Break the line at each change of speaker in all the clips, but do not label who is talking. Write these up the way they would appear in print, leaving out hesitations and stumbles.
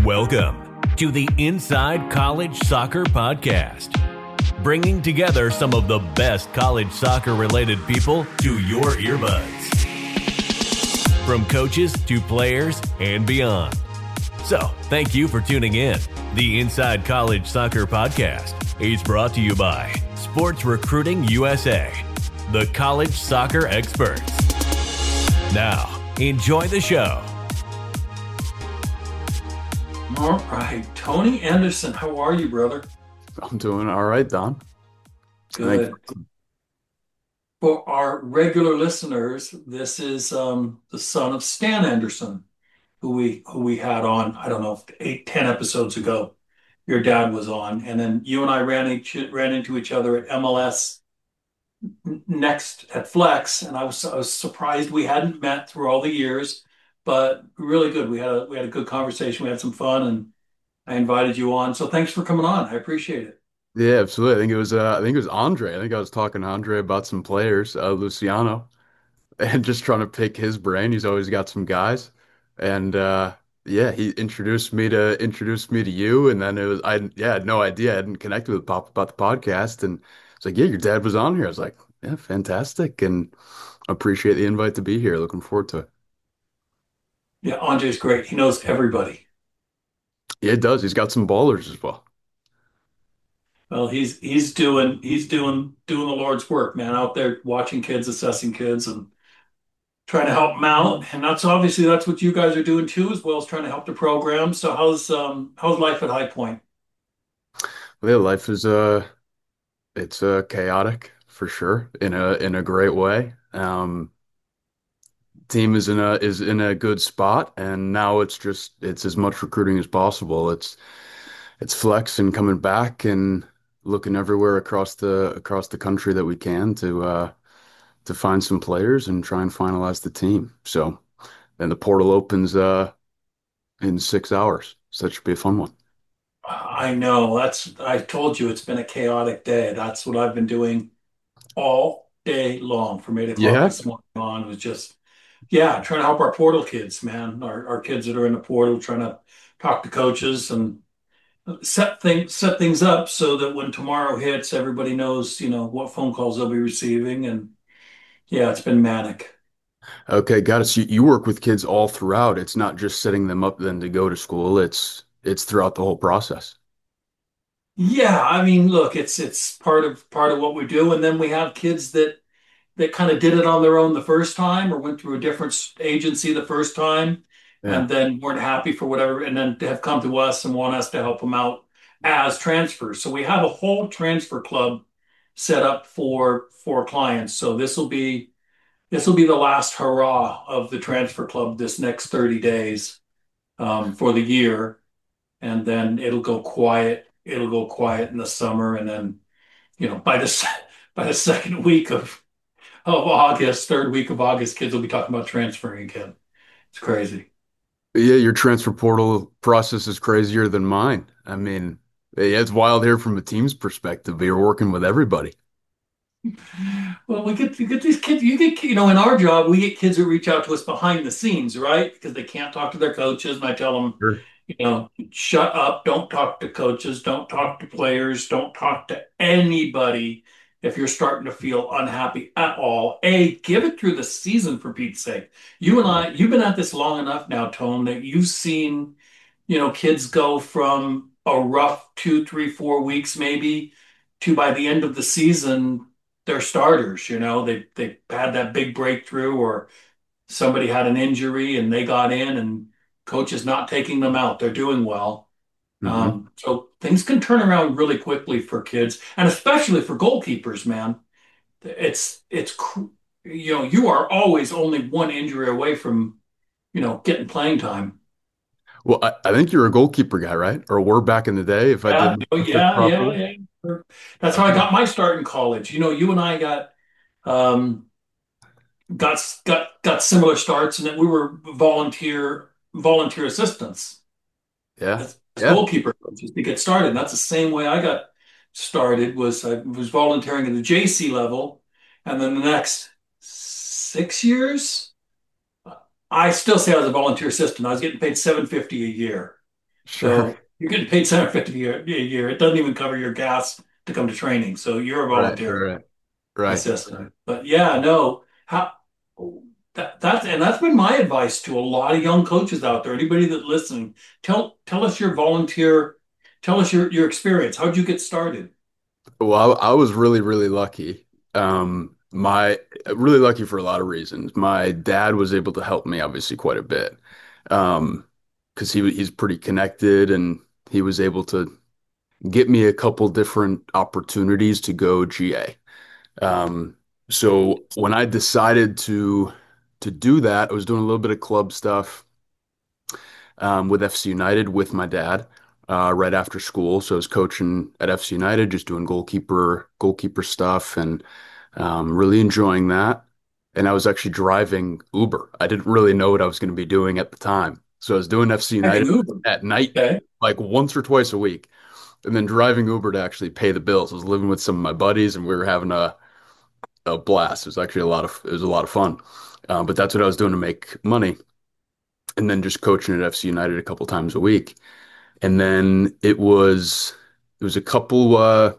Welcome to the Inside College Soccer Podcast, bringing together some of the best college soccer related people to your earbuds, from coaches to players and beyond. So, thank you for tuning in. The Inside College Soccer Podcast is brought to you by Sports Recruiting USA, the college soccer experts. Now, enjoy the show.
All right, Tony Anderson, how are you, brother?
I'm doing all right, Don.
Good. For our regular listeners, this is the son of Stan Anderson, who we had on, I don't know, 10 episodes ago. Your dad was on, and then you and I ran into each other at MLS next at Flex, and I was surprised we hadn't met through all the years, but really good. We had a good conversation. We had some fun, and I invited you on. So thanks for coming on. I appreciate it.
Yeah, absolutely. I think it was Andre. I think I was talking to Andre about some players, Luciano, and just trying to pick his brain. He's always got some guys, and yeah, he introduced me to you, and then I had no idea. I hadn't connected with Pop about the podcast, and it's like, yeah, your dad was on here. I was like, yeah, fantastic, and appreciate the invite to be here. Looking forward to it.
Yeah, Andre's great. He knows everybody.
Yeah, it does. He's got some ballers as well.
Well, he's doing the Lord's work, man, out there watching kids, assessing kids, and trying to help them out. And that's what you guys are doing too, as well as trying to help the program. So how's life at High Point?
Well, yeah, life is it's chaotic for sure in a great way. Team is in a good spot, and now it's as much recruiting as possible. It's flex and coming back and looking everywhere across the country that we can to find some players and try and finalize the team. So then the portal opens in 6 hours, so that should be a fun one.
I know I told you it's been a chaotic day. That's what I've been doing all day long from 8 o'clock
Yeah.
this morning on. It was just, yeah, trying to help our portal kids, man. Our kids that are in the portal, trying to talk to coaches and set things up so that when tomorrow hits, everybody knows, what phone calls they'll be receiving. And yeah, it's been manic.
Okay, got it. So you work with kids all throughout. It's not just setting them up then to go to school. It's throughout the whole process.
Yeah, I mean, look, it's part of what we do, and then we have kids that kind of did it on their own the first time, or went through a different agency the first time,
Yeah.
and then weren't happy for whatever, and then have come to us and want us to help them out as transfers. So we have a whole transfer club set up for clients. So this will be the last hurrah of the transfer club this next 30 days for the year, and then it'll go quiet. It'll go quiet in the summer, and then by the second week of August, third week of August, kids will be talking about transferring again. It's crazy.
Yeah, your transfer portal process is crazier than mine. I mean, yeah, it's wild here from a team's perspective, but you're working with everybody.
Well, we get these kids. In our job, we get kids that reach out to us behind the scenes, right? Because they can't talk to their coaches, and I tell them,
Sure.
shut up, don't talk to coaches, don't talk to players, don't talk to anybody if you're starting to feel unhappy at all. Give it through the season for Pete's sake. You've been at this long enough now, Tone, that you've seen, kids go from a rough 2, 3, 4 weeks maybe to by the end of the season, they're starters. They had that big breakthrough, or somebody had an injury and they got in, and coach is not taking them out. They're doing well.
Hmm.
So things can turn around really quickly for kids, and especially for goalkeepers, man. You are always only one injury away from, getting playing time.
Well, I think you're a goalkeeper guy, right? Or were back in the day, if I
Yeah,
did
oh,
research
yeah, yeah,
properly.
yeah. Sure. That's how I got my start in college. You and I um, got similar starts, and then we were volunteer assistants
Yeah.
as
Yeah.
goalkeeper coaches to get started. And that's the same way I got started. I was volunteering at the JC level, and then the next 6 years, I still say I was a volunteer assistant. I was getting paid $750 a year.
Sure.
So you're getting paid 750 a year. It doesn't even cover your gas to come to training. So you're a
Right,
volunteer
right, right.
assistant. But yeah, no, how that's been my advice to a lot of young coaches out there. Anybody that listening, tell us your volunteer, tell us your experience. How'd you get started?
Well, I was really, really lucky. My really lucky for a lot of reasons. My dad was able to help me obviously quite a bit. Because he's pretty connected and he was able to get me a couple different opportunities to go GA. So when I decided to do that, I was doing a little bit of club stuff with FC United with my dad right after school. So I was coaching at FC United, just doing goalkeeper stuff, and really enjoying that. And I was actually driving Uber. I didn't really know what I was going to be doing at the time. So I was doing FC
Driving
United
Uber.
at night,
Okay.
like once or twice a week, and then driving Uber to actually pay the bills. I was living with some of my buddies, and we were having a blast. It was actually it was a lot of fun. But that's what I was doing to make money, and then just coaching at FC United a couple times a week. And then it was a couple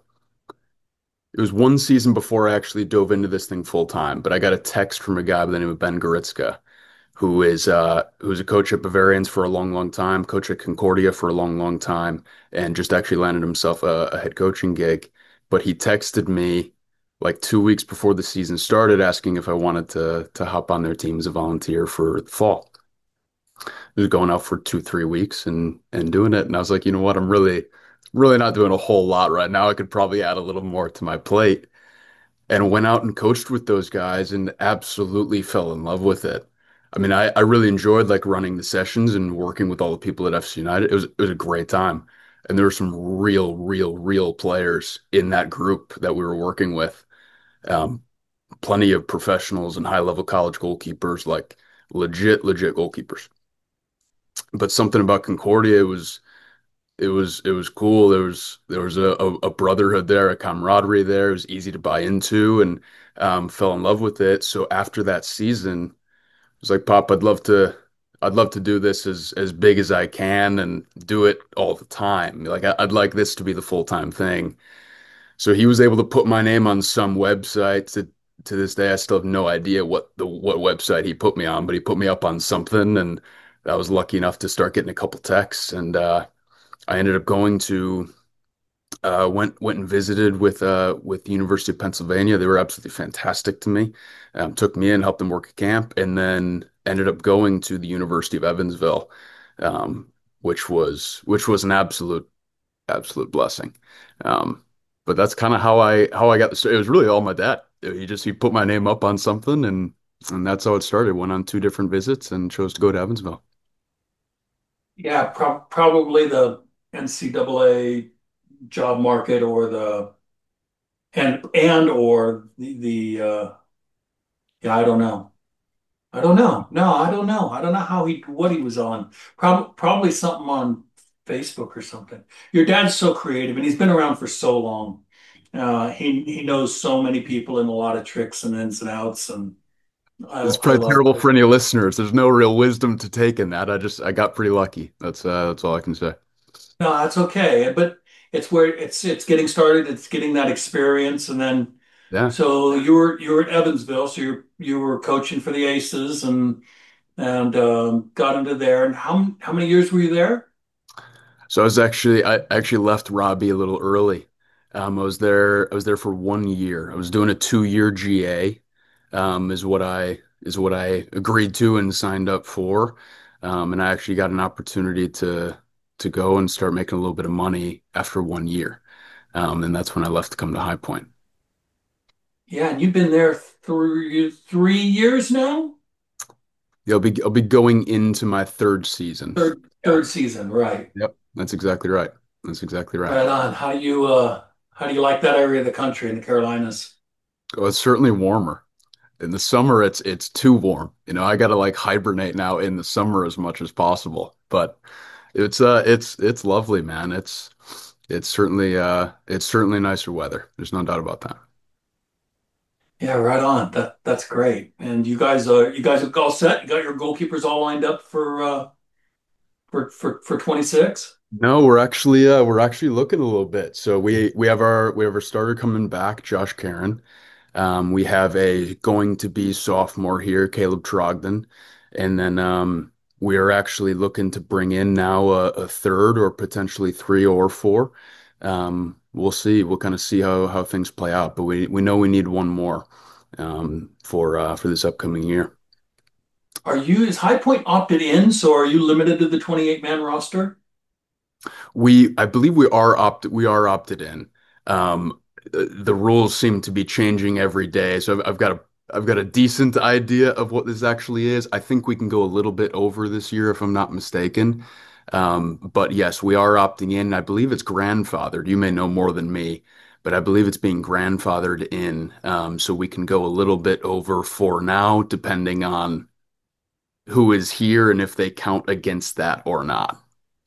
it was one season before I actually dove into this thing full time, but I got a text from a guy by the name of Ben Goretzka, who's a coach at Bavarians for a long, long time, coach at Concordia for a long, long time, and just actually landed himself a head coaching gig. But he texted me like 2 weeks before the season started, asking if I wanted to hop on their team as a volunteer for the fall. I was going out for 2, 3 weeks and doing it, and I was like, you know what, I'm really not doing a whole lot right now. I could probably add a little more to my plate and went out and coached with those guys and absolutely fell in love with it. I mean, I really enjoyed like running the sessions and working with all the people at FC United. It was a great time. And there were some real players in that group that we were working with. Um, Plenty of professionals and high level college goalkeepers, like legit goalkeepers. But something about Concordia it was cool. There was a brotherhood there, a camaraderie there. It was easy to buy into and fell in love with it. So after that season, I was like, Pop, I'd love to do this as big as I can and do it all the time. Like I'd like this to be the full-time thing. So he was able to put my name on some website. To this day, I still have no idea what website he put me on, but he put me up on something, and I was lucky enough to start getting a couple texts and I ended up going to went and visited with the University of Pennsylvania. They were absolutely fantastic to me. Took me in, helped them work a camp, and then ended up going to the University of Evansville, um, which was an absolute blessing. Um, but that's kind of how I got the start. It was really all my dad. He put my name up on something, and that's how it started. Went on 2 different visits and chose to go to Evansville.
Yeah, probably the NCAA job market or the and or the yeah, I don't know. I don't know. No, I don't know. I don't know how he what he was on. Probably something on Facebook or something. Your dad's so creative and he's been around for so long. He knows so many people and a lot of tricks and ins and outs, and
It's
I
probably
love
terrible
it.
for any listeners. There's no real wisdom to take in that. I got pretty lucky. That's all I can say.
No, that's okay. But it's where it's getting started. It's getting that experience, and then
Yeah.
so you were at Evansville, so you were coaching for the Aces and got into there. And how many years were you there?
So I actually left Robbie a little early. I was there for 1 year. I was doing a 2 year GA, is what I agreed to and signed up for. And I actually got an opportunity to go and start making a little bit of money after 1 year. And that's when I left to come to High Point.
Yeah, and you've been there 3 years now?
Yeah, I'll be going into my third season. Yeah.
Third season, right.
Yep. That's exactly right. That's exactly right.
Right on. How do you like that area of the country in the Carolinas?
Well, it's certainly warmer. In the summer, it's too warm. I gotta like hibernate now in the summer as much as possible. But it's lovely, man. It's certainly nicer weather. There's no doubt about that.
Yeah, right on. That's great. And you guys are all set? You got your goalkeepers all lined up for 26?
No, we're actually looking a little bit. So we have our starter coming back, Josh Karen. We have a going to be sophomore here, Caleb Trogdon, and then we are actually looking to bring in now a third or potentially three or four. We'll see. We'll kind of see how things play out, but we know we need one more for this upcoming year.
Is High Point opted in, so are you limited to the 28-man roster?
I believe we are opted in. The rules seem to be changing every day, so I've got a decent idea of what this actually is. I think we can go a little bit over this year, if I'm not mistaken. But yes, we are opting in. I believe it's grandfathered. You may know more than me, but I believe it's being grandfathered in, so we can go a little bit over for now, depending on who is here and if they count against that or not.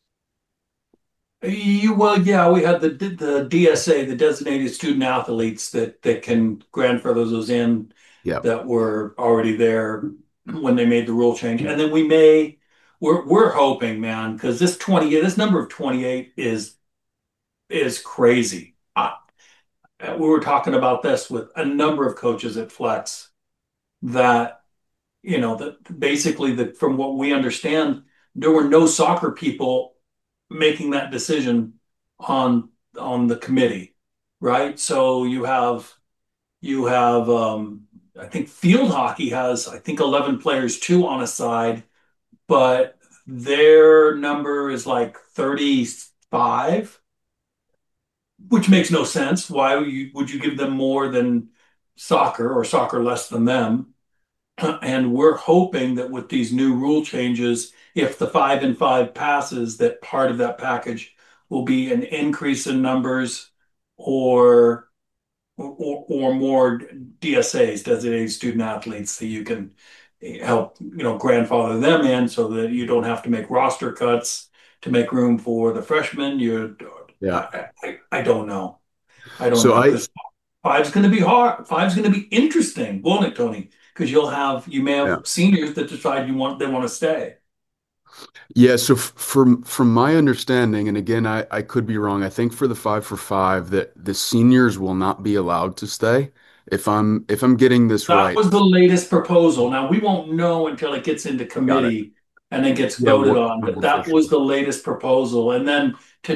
Yeah, we had the DSA, the designated student athletes that can grandfather those in
Yeah,
that were already there when they made the rule change. And then we're hoping, man, because this number of 28 is crazy. We were talking about this with a number of coaches at Flex that, that basically that from what we understand, there were no soccer people making that decision on the committee, right? So you have I think field hockey has I think 11 players too on a side, but their number is like 35, which makes no sense. Why would you give them more than soccer or soccer less than them? And we're hoping that with these new rule changes, if the 5-and-5 passes, that part of that package will be an increase in numbers or or more DSAs, designated student athletes, that you can help, grandfather them in so that you don't have to make roster cuts to make room for the freshmen.
yeah.
I don't know. I don't
So
know
I
because five's going to be hard. Five's going to be interesting, won't it, Tony? Because you may have
yeah.
seniors that decide they want to stay.
Yeah, so from my understanding, and again, I could be wrong. I think for the 5 for 5 that the seniors will not be allowed to stay. If I'm getting this
That
right.
was the latest proposal. Now we won't know until it gets into
Got it.
committee and then gets
Yeah,
voted on,
what's
but that was
official.
the latest proposal. And then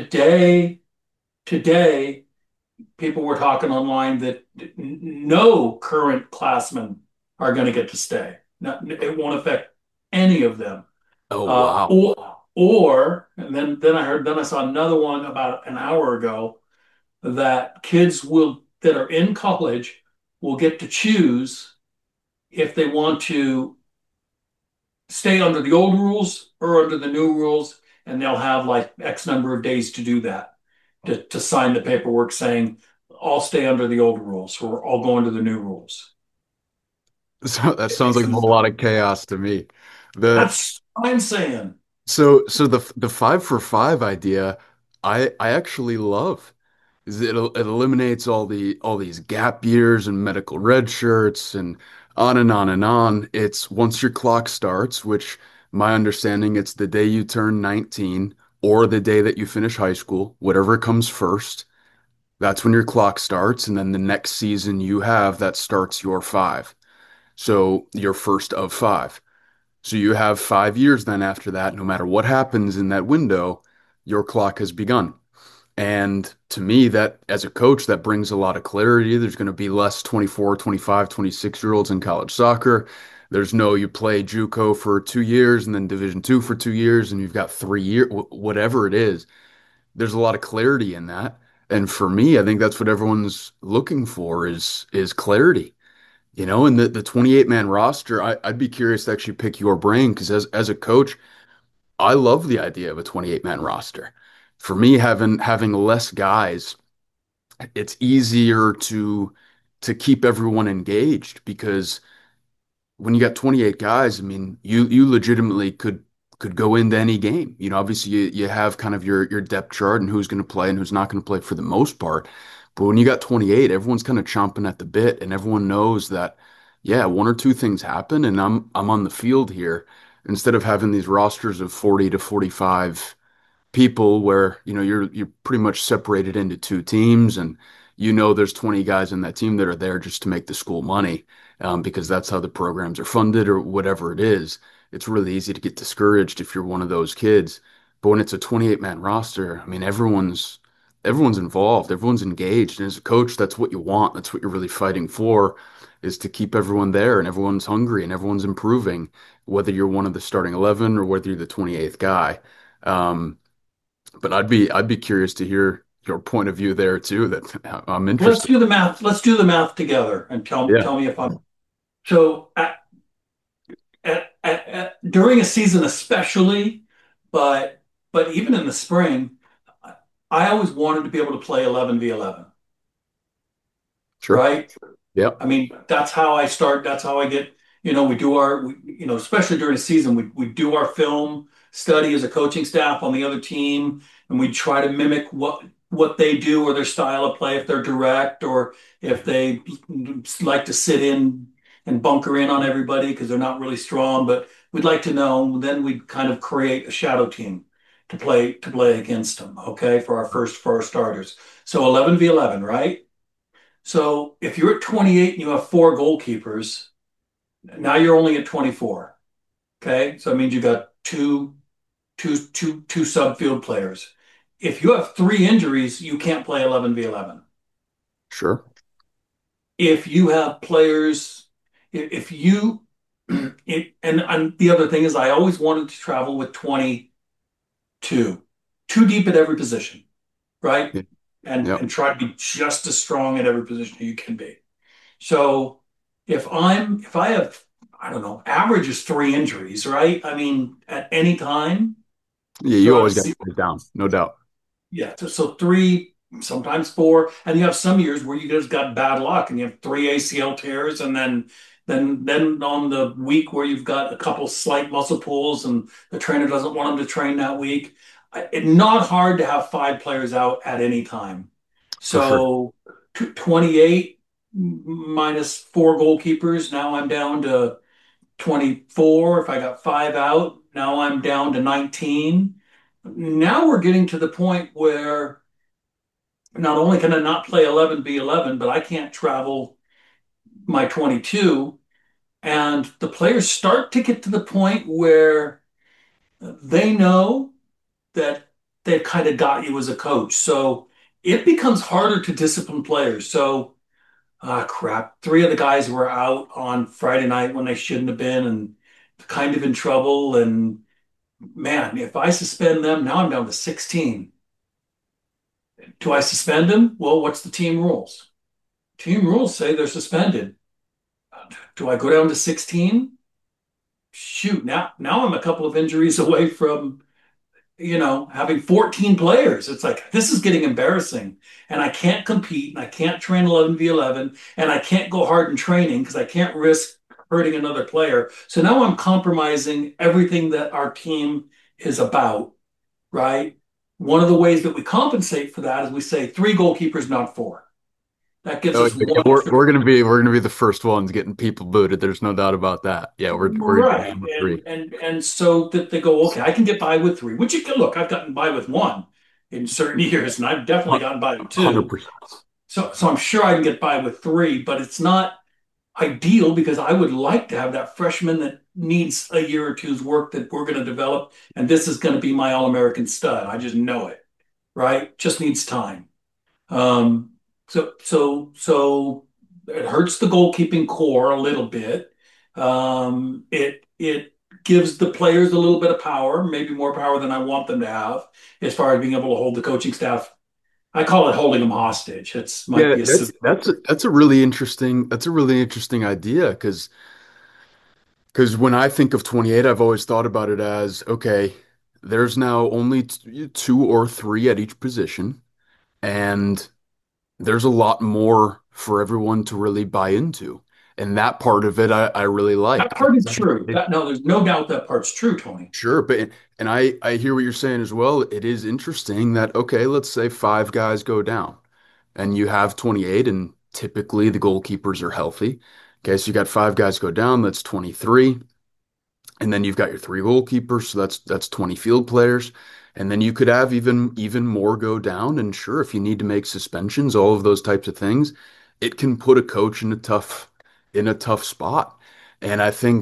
today, people were talking online that no current classmen are going to get to stay. It won't affect any of them.
Oh, wow.
And then I saw another one about an hour ago that that are in college will get to choose if they want to stay under the old rules or under the new rules, and they'll have like X number of days to do that, to sign the paperwork saying, I'll stay under the old rules or I'll go under the new rules.
So that
It
sounds
makes
like a
sense.
whole lot of chaos to me. The
That's what I'm saying.
so the 5 for 5 idea, I actually love. Is it eliminates all these gap years and medical red shirts and on and on and on. It's once your clock starts, which my understanding it's the day you turn 19 or the day that you finish high school, whatever comes first. That's when your clock starts, and then the next season you have that starts your five. So your first of five. So you have 5 years then after that, no matter what happens in that window, your clock has begun. And to me, that as a coach, that brings a lot of clarity. There's going to be less 24, 25, 26-year-olds in college soccer. There's no you play JUCO for 2 years and then Division two for 2 years and you've got 3 years, whatever it is. There's a lot of clarity in that. And for me, I think that's what everyone's looking for is clarity. And the 28 man roster, I'd be curious to actually pick your brain because as a coach, I love the idea of a 28 man roster. For me, having less guys, it's easier to keep everyone engaged because when you got 28 guys, I mean, you legitimately could go into any game. Obviously you have kind of your depth chart and who's going to play and who's not going to play for the most part. But when you got 28, everyone's kind of chomping at the bit and everyone knows that, yeah, one or two things happen and I'm on the field here. instead of having these rosters of 40 to 45 people where, you're pretty much separated into two teams and there's 20 guys in that team that are there just to make the school money, because that's how the programs are funded or whatever it is. It's really easy to get discouraged if you're one of those kids. But when it's a 28-man roster, I mean, everyone's involved, everyone's engaged. And as a coach, that's what you want. That's what you're really fighting for, is to keep everyone there and everyone's hungry and everyone's improving, whether you're one of the starting 11 or whether you're the 28th guy. Um, but I'd be curious to hear your point of view there too. That I'm
Let's
interested.
do the math. Let's do the math together and
Yeah,
tell me if I'm so during a season especially, but even in the spring, I always wanted to be able to play 11v11,
sure.
right?
Yep.
I mean, that's how I start. That's how I get, we do especially during the season, we do our film study as a coaching staff on the other team, and we try to mimic what they do or their style of play, if they're direct or if they like to sit in and bunker in on everybody because they're not really strong. But we'd like to know. Then we'd kind of create a shadow team to play against them. Okay, for our starters. So 11v11, right? So if you're at 28 and you have four goalkeepers, now you're only at 24. Okay. So that means you got two subfield players. If you have three injuries, you can't play 11v11.
Sure.
If you have players, if you, and the other thing is, I always wanted to travel with 22, two deep at every position, right?
Yeah.
And
Yep.
try to be just as strong at every position you can be. So if I have, I don't know, average is three injuries, right? I mean, at any time
Yeah, you
throughout a
always got to
season,
put it down, no doubt.
yeah. So three, sometimes four, and you have some years where you just got bad luck and you have three ACL tears, and then on the week where you've got a couple slight muscle pulls and the trainer doesn't want them to train that week, it's not hard to have five players out at any time.
For sure.
So 28 minus four goalkeepers. Now I'm down to 24. If I got five out, now I'm down to 19. Now we're getting to the point where not only can I not play 11v11, but I can't travel my 22. And the players start to get to the point where they know that they've kind of got you as a coach. So it becomes harder to discipline players. So, crap, three of the guys were out on Friday night when they shouldn't have been and kind of in trouble. And man, if I suspend them, now I'm down to 16. Do I suspend them? Well, what's the team rules? Team rules say they're suspended. Do I go down to 16? Shoot, now I'm a couple of injuries away from having 14 players. It's like, this is getting embarrassing. And I can't compete and I can't train 11v11 and I can't go hard in training because I can't risk hurting another player. So now I'm compromising everything that our team is about, right? One of the ways that we compensate for that is we say three goalkeepers, not four. That gives
Oh,
us
yeah,
one extra.
we're gonna be the first ones getting people booted. There's no doubt about that. Yeah, we're gonna be
Right.
number three.
And so that they go, okay, I can get by with three, which you can look, I've gotten by with one in certain years, and I've definitely gotten by with two.
100%.
So I'm sure I can get by with three, but it's not ideal because I would like to have that freshman that needs a year or two's work that we're going to develop, and this is going to be my All-American stud. I just know it, right? Just needs time. Um, so it hurts the goalkeeping core a little bit. It gives the players a little bit of power, maybe more power than I want them to have, as far as being able to hold the coaching staff. I call it holding them hostage. It's might
Yeah,
be a
that's a really interesting idea because when I think of 28, I've always thought about it as, okay, there's now only two or three at each position, and there's a lot more for everyone to really buy into. And that part of it I really
that
like.
part is true. That no, there's no doubt that part's true, Tony.
Sure, but and I hear what you're saying as well. It is interesting that, okay, let's say five guys go down and you have 28 and typically the goalkeepers are healthy. Okay, so you got five guys go down, that's 23. And then you've got your three goalkeepers, so that's 20 field players. And then you could have even more go down. And sure, if you need to make suspensions, all of those types of things, it can put a coach in a tough spot. And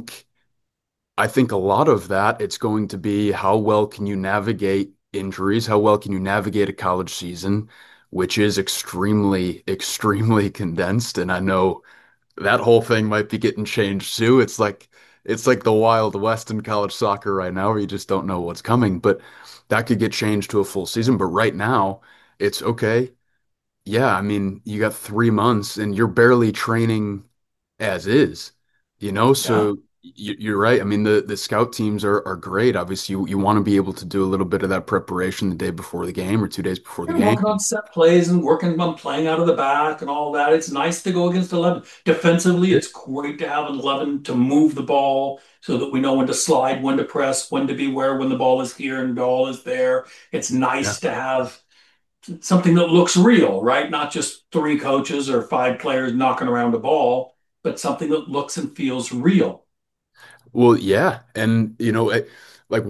I think a lot of that it's going to be how well can you navigate injuries, how well can you navigate a college season, which is extremely, extremely condensed. And I know that whole thing might be getting changed too. It's like the Wild West in college soccer right now, where you just don't know what's coming. But that could get changed to a full season. But right now, it's okay. Yeah, I mean, you got 3 months and you're barely training as is,
Yeah.
so you're right. I mean, the scout teams are great. Obviously, you want to be able to do a little bit of that preparation the day before the game or 2 days before the
You're
game.
working on set plays and working on playing out of the back and all that. It's nice to go against 11. Defensively,
Yeah.
it's great to have an 11 to move the ball so that we know when to slide, when to press, when to be where, when the ball is here and the ball is there. It's
Yeah.
nice to have something that looks real, right? Not just three coaches or five players knocking around the ball, but something that looks and feels real.
Well, yeah, and like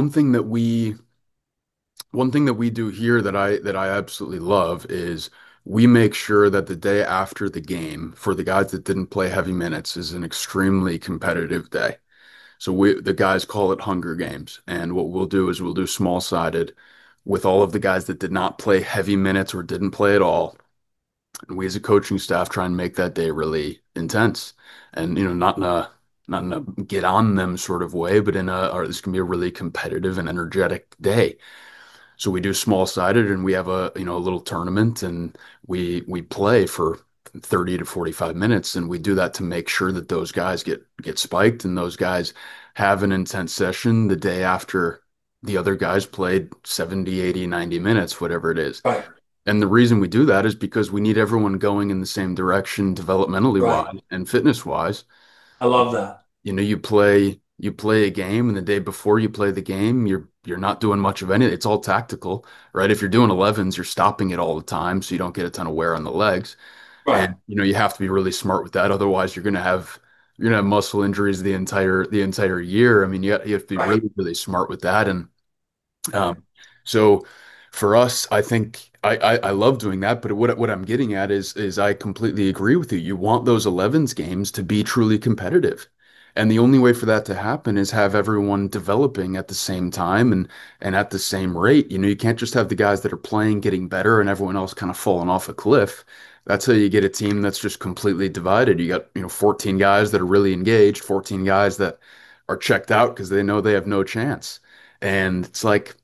one thing that we do here that I absolutely love is we make sure that the day after the game for the guys that didn't play heavy minutes is an extremely competitive day. So the guys call it Hunger Games, and what we'll do is we'll do small sided with all of the guys that did not play heavy minutes or didn't play at all. And we as a coaching staff try and make that day really intense, and not in a get on them sort of way, but or this can be a really competitive and energetic day. So we do small sided and we have a little tournament and we play for 30 to 45 minutes and we do that to make sure that those guys get spiked and those guys have an intense session the day after the other guys played 70, 80, 90 minutes, whatever it is.
Right,
And the reason we do that is because we need everyone going in the same direction developmentally
right.
wise and fitness wise.
I love that.
You play a game, and the day before you play the game, you're not doing much of anything. It's all tactical, right? If you're doing 11s, you're stopping it all the time, so you don't get a ton of wear on the legs.
Right,
And you have to be really smart with that. Otherwise, you're gonna have muscle injuries the entire year. I mean, you have to be
right,
really, really smart with that. And
right,
um, so for us, I think I love doing that, but what I'm getting at is I completely agree with you. You want those 11s games to be truly competitive. And the only way for that to happen is have everyone developing at the same time and at the same rate. You can't just have the guys that are playing getting better and everyone else kind of falling off a cliff. That's how you get a team that's just completely divided. You got, 14 guys that are really engaged, 14 guys that are checked out because they know they have no chance. And it's like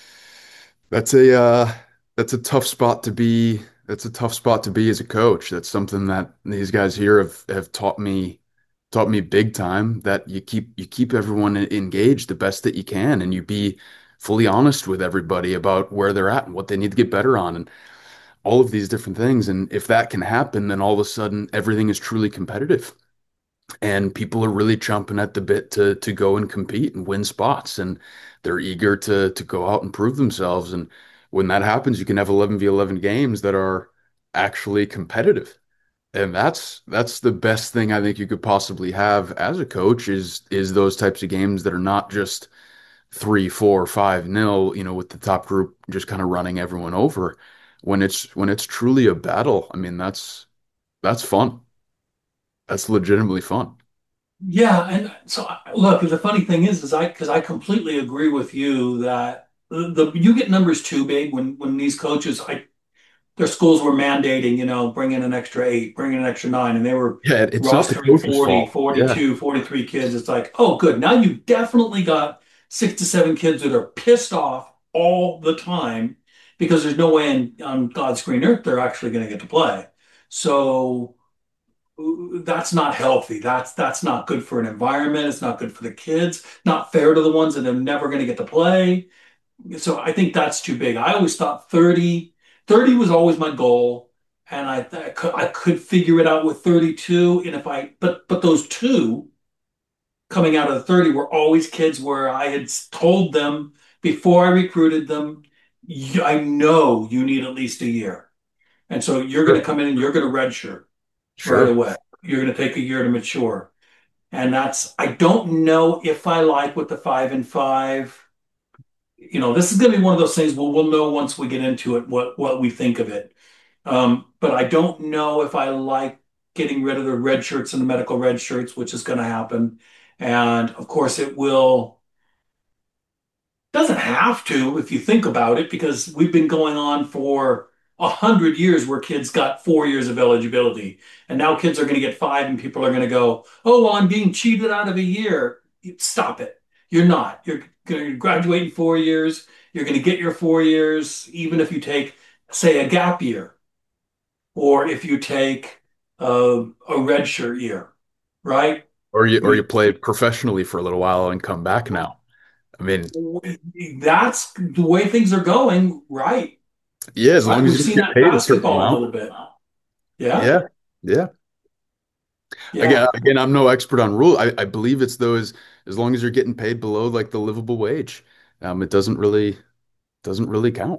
that's a tough spot to be. That's a tough spot to be as a coach. That's something that these guys here have taught me big time that you keep everyone engaged the best that you can and you be fully honest with everybody about where they're at and what they need to get better on and all of these different things. And if that can happen, then all of a sudden everything is truly competitive and people are really chomping at the bit to go and compete and win spots and they're eager to go out and prove themselves and when that happens you can have 11v11 games that are actually competitive and that's the best thing I think you could possibly have as a coach is those types of games that are not just 3, 4, 5-0 with the top group just kind of running everyone over when it's truly a battle. I mean that's fun. That's legitimately fun.
Yeah, and so look, the funny thing is because I completely agree with you that you get numbers too big when these coaches their schools were mandating, bring in an extra eight, bring in an extra nine, and they were
Yeah, it's not the
rostering
coach's
40,
fault. Yeah.
42, 43 kids. It's like, oh, good. Now you've definitely got 6 to 7 kids that are pissed off all the time because there's no way on God's green earth they're actually going to get to play. So that's not healthy. That's not good for an environment. It's not good for the kids. Not fair to the ones that are never going to get to play. So I think that's too big. I always thought 30 was always my goal, and I could figure it out with 32. And if I but those two coming out of the 30 were always kids where I had told them before I recruited them, I know you need at least a year, and so you're going to
Sure.
come in and you're going to redshirt right
Sure.
away. You're going to take a year to mature. And I don't know if I like what the 5-5. This is going to be one of those things. Well, we'll know once we get into it what we think of it. But I don't know if I like getting rid of the red shirts and the medical red shirts, which is going to happen. And of course, it will doesn't have to if you think about it, because we've been going on for 100 years where kids got 4 years of eligibility, and now kids are going to get five, and people are going to go, "Oh, well, I'm being cheated out of a year." Stop it. You're not. You're going to graduate in 4 years. You're going to get your 4 years, even if you take, say, a gap year, or if you take a red shirt year, right?
Or you
We
play professionally for a little while and come back now. I mean,
that's the way things are going, right?
yeah, as
Right.
long as
We've
you
seen
get
that in
paid a certain
basketball a
amount.
little bit. Yeah.
Yeah, yeah.
Yeah.
Again, I'm no expert on rule. I believe it's those as long as you're getting paid below like the livable wage, it doesn't really count.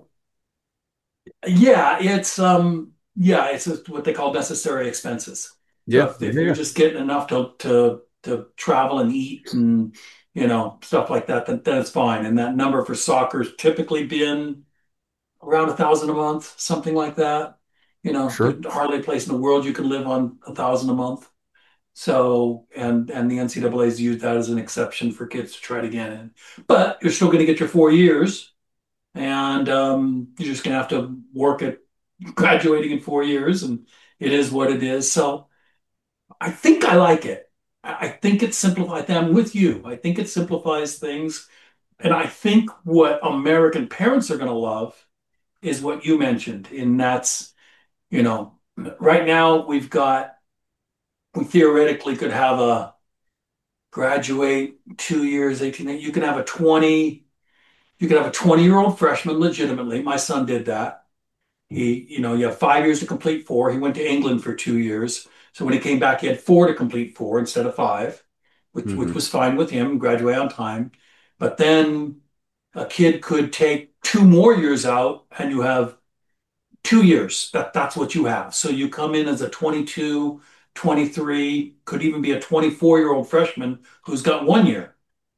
Yeah, it's just what they call necessary expenses. So
Yeah,
if you're
yeah,
just getting enough to travel and eat and stuff like that, then it's fine. And that number for soccer's typically been around 1,000 a month, something like that.
sure.
There's hardly a place in the world you can live on 1,000 a month. So, and the NCAA's used that as an exception for kids to try to get in. But you're still going to get your 4 years, and you're just going to have to work at graduating in 4 years, and it is what it is. So, I think I like it. I think it simplifies. I'm with you. I think it simplifies things, and I think what American parents are going to love is what you mentioned, and that's you know, right now we theoretically could have a graduate 2 years, 18. You can have a 20-year-old freshman legitimately. My son did that. You have 5 years to complete four. He went to England for 2 years. So when he came back, he had four to complete four instead of five, which
Hmm.
was fine with him, graduate on time. But then a kid could take 2 more years out, and you have 2 years. That's what you have. So you come in as a 22, 23, could even be a 24-year-old freshman who's got 1 year.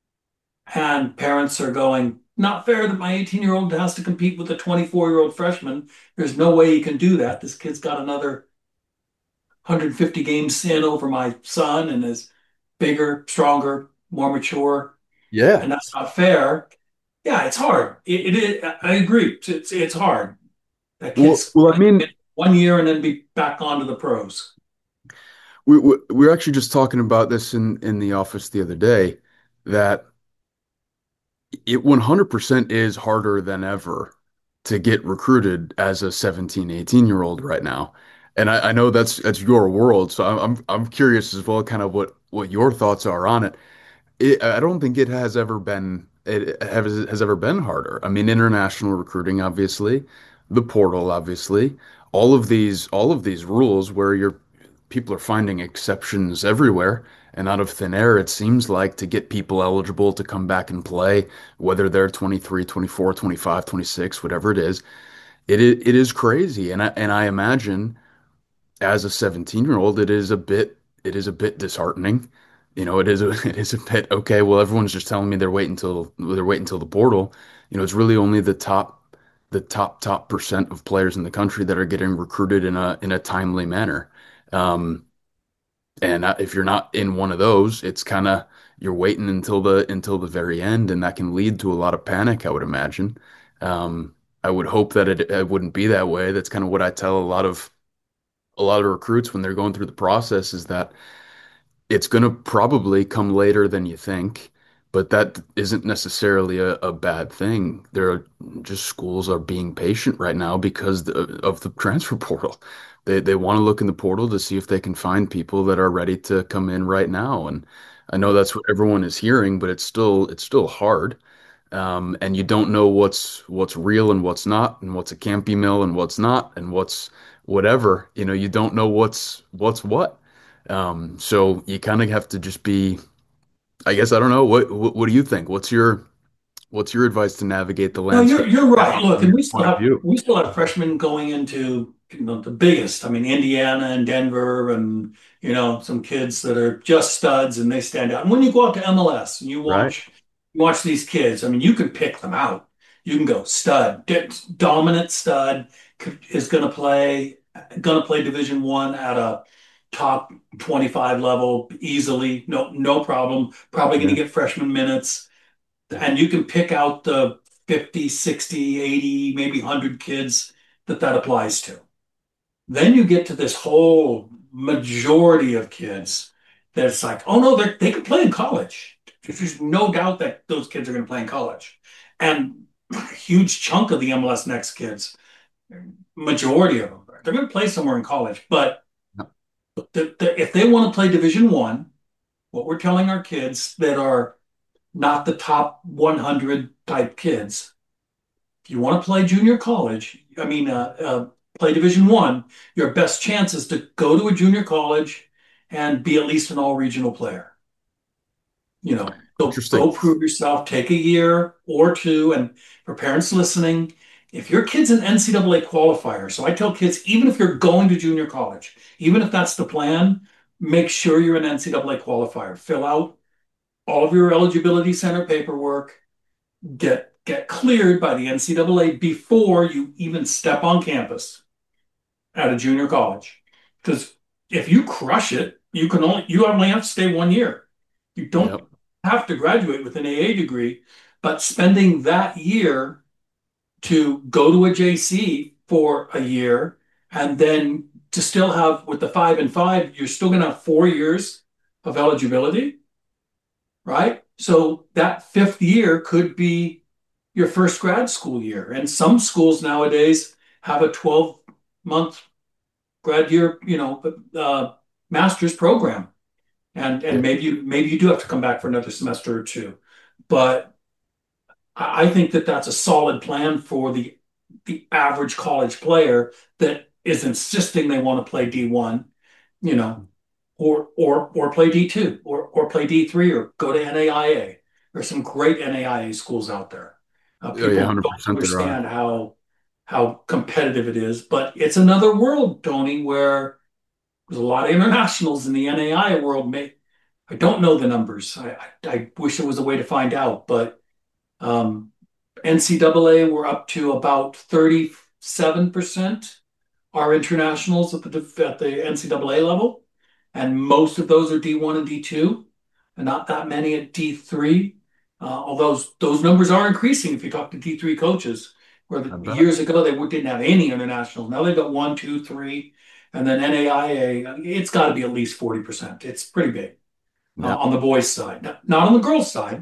And parents are going, not fair that my 18-year-old has to compete with a 24-year-old freshman. There's no way he can do that. This kid's got another 150 games in over my son and is bigger, stronger, more mature.
Yeah.
And that's not fair. Yeah, it's hard. It is. I agree. It's hard. That kid's
Well, I
going to
mean,
commit 1 year and then be back onto the pros.
we were actually just talking about this in the office the other day that it 100% is harder than ever to get recruited as a 17, 18-year-old right now. And I know that's your world, so I'm curious as well, kind of what your thoughts are on it. I don't think it has ever been harder. I mean, international recruiting, obviously, the portal, obviously, all of these rules where people are finding exceptions everywhere and out of thin air, it seems like, to get people eligible to come back and play, whether they're 23, 24, 25, 26, whatever it is. It is crazy. And I imagine as a 17-year-old, it is a bit disheartening. It is a bit okay. Well, everyone's just telling me they're waiting until the portal. It's really only the top percent of players in the country that are getting recruited in a timely manner. Um, and if you're not in one of those, it's kind of you're waiting until the very end, and that can lead to a lot of panic, I would imagine. I would hope that it wouldn't be that way. That's kind of what I tell a lot of recruits when they're going through the process is that it's going to probably come later than you think, but that isn't necessarily a bad thing. There are just schools are being patient right now because of the transfer portal. They want to look in the portal to see if they can find people that are ready to come in right now. And I know that's what everyone is hearing, but it's still hard. And you don't know what's real and what's not, and what's a campy mill and what's not, and what's whatever. You don't know what's what. So you kind of have to just be, I guess, I don't know. What do you think? What's your advice to navigate the
No,
landscape
you're right.
now
Look,
from
and
your
we still
point of
have
view?
we still have freshmen going into the biggest. I mean, Indiana and Denver, and some kids that are just studs and they stand out. And when you go out to MLS and
Right.
you watch these kids, I mean, you can pick them out. You can go stud, dominant stud is going to play Division One at a top 25 level easily, no problem. Probably going to
Yeah.
get freshman minutes, and you can pick out the 50, 60, 80, maybe 100 kids that applies to. Then you get to this whole majority of kids that's like, oh no, they can play in college. There's no doubt that those kids are going to play in college. And a huge chunk of the MLS Next kids, majority of them, they're going to play somewhere in college. But if they want to play Division One, what we're telling our kids that are not the top 100 type kids, if you want to play junior college, play Division One, your best chance is to go to a junior college and be at least an all-regional player. Go
Interesting.
prove yourself, take a year or two. And for parents listening, if your kid's an NCAA qualifier, so I tell kids, even if you're going to junior college, even if that's the plan, make sure you're an NCAA qualifier. Fill out all of your eligibility center paperwork, get cleared by the NCAA before you even step on campus at a junior college. Because if you crush it, you only have to stay 1 year. You don't
Yep.
have to graduate with an AA degree, but spending that year to go to a JC for a year and then to still have with the 5 and 5, you're still going to have 4 years of eligibility, right? So that fifth year could be your first grad school year. And some schools nowadays have a 12-month grad year, master's program. And
Yeah.
maybe you do have to come back for another semester or two. But I think that that's a solid plan for the average college player that is insisting they want to play D1, you know, or play D2 or play D3 or go to NAIA. There's some great NAIA schools out there.
Oh yeah,
People don't
100% there are.
understand how competitive it is, but it's another world, Tony, where there's a lot of internationals in the NAIA world. I don't know the numbers. I wish there was a way to find out, but um, NCAA, we're up to about 37% are internationals at the NCAA level, and most of those are D1 and D2, and not that many at D3. Although those numbers are increasing if you talk to D3 coaches, where
I bet.
years ago they didn't have any internationals. Now they've got one, two, three, and then NAIA. It's got to be at least 40%. It's pretty big
Yeah.
on the boys' side, not on the girls' side.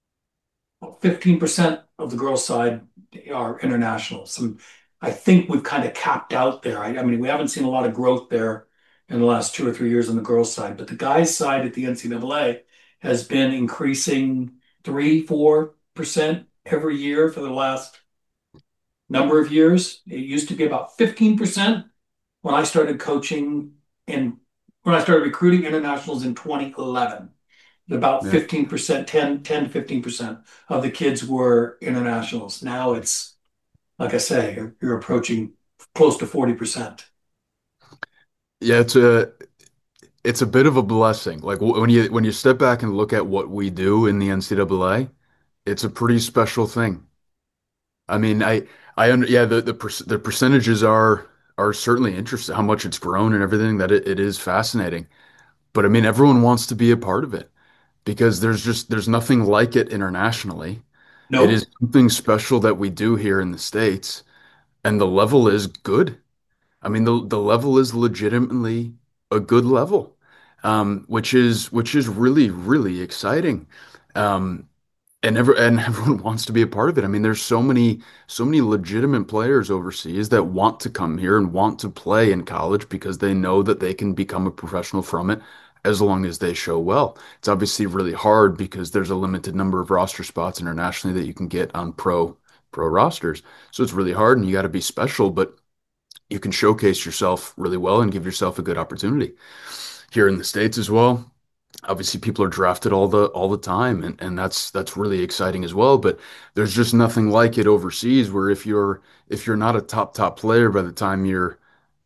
15% of the girls' side are international. I think we've kind of capped out there. I mean, we haven't seen a lot of growth there in the last 2 or 3 years on the girls' side, but the guys' side at the NCAA has been increasing 3, 4% every year for the last number of years. It used to be about 15% when I started coaching and when I started recruiting internationals in 2011. About
Yeah.
15%, 10 to 15% of the kids were internationals. Now it's, like I say, you're approaching close to 40%.
Yeah, it's a bit of a blessing. Like when you step back and look at what we do in the NCAA, it's a pretty special thing. I mean, yeah, the percentages are certainly interesting, how much it's grown and everything, that it is fascinating. But I mean, everyone wants to be a part of it because there's nothing like it internationally. It is
Nope.
something special that we do here in the States, and the level is good. I mean, the level is legitimately a good level, which is really, really exciting. Um, and everyone wants to be a part of it. I mean, there's so many legitimate players overseas that want to come here and want to play in college because they know that they can become a professional from it as long as they show well. It's obviously really hard because there's a limited number of roster spots internationally that you can get on pro rosters. So it's really hard and you got to be special, but you can showcase yourself really well and give yourself a good opportunity. Here in the States as well, obviously people are drafted all the time and that's really exciting as well, but there's just nothing like it overseas where if you're not a top player by the time you're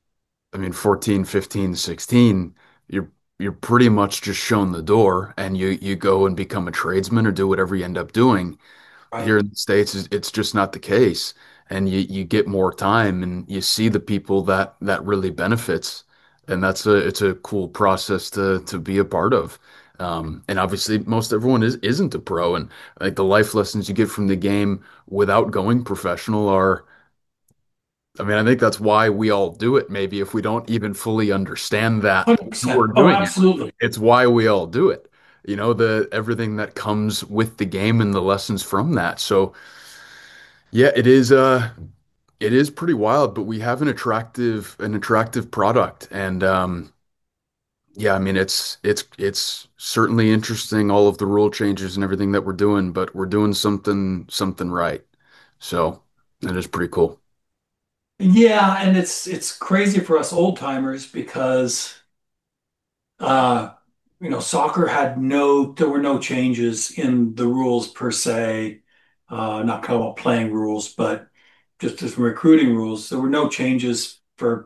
I mean, 14, 15, 16, you're pretty much just shown the door and you go and become a tradesman or do whatever you end up doing.
Right.
Here in the States, it's just not the case. And you get more time and you see the people that really benefits. And it's a cool process to be a part of. And obviously most everyone isn't a pro. And like the life lessons you get from the game without going professional are, I mean, I think that's why we all do it. Maybe if we don't even fully understand that we're
100%. Oh,
doing it,
absolutely.
it's why we all do it. You know, the everything that comes with the game and the lessons from that. So yeah, it is pretty wild, but we have an attractive product. And yeah, I mean it's certainly interesting all of the rule changes and everything that we're doing, but we're doing something right. So that is pretty cool.
Yeah, and it's crazy for us old timers because uh soccer had there were no changes in the rules per se. Not talking about playing rules, but just as recruiting rules, there were no changes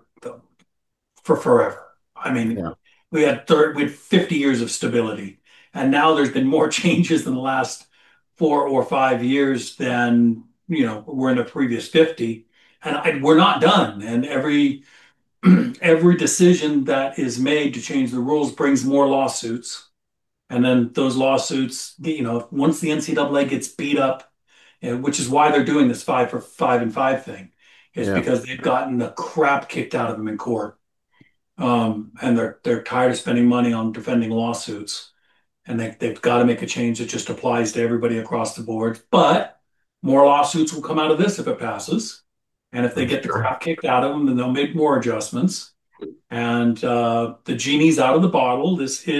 for forever. I mean,
Yeah.
we had 50 years of stability, and now there's been more changes in the last 4 or 5 years than were in the previous 50, and we're not done. And every decision that is made to change the rules brings more lawsuits, and then those lawsuits, once the NCAA gets beat up, which is why they're doing this 5 for 5 and 5 thing, is
Yeah.
because they've gotten the crap kicked out of them in court. And they're tired of spending money on defending lawsuits, and they've got to make a change that just applies to everybody across the board. But more lawsuits will come out of this if it passes, and if they
I'm
get the
sure.
crap kicked out of them, then they'll make more adjustments. And the genie's out of the bottle.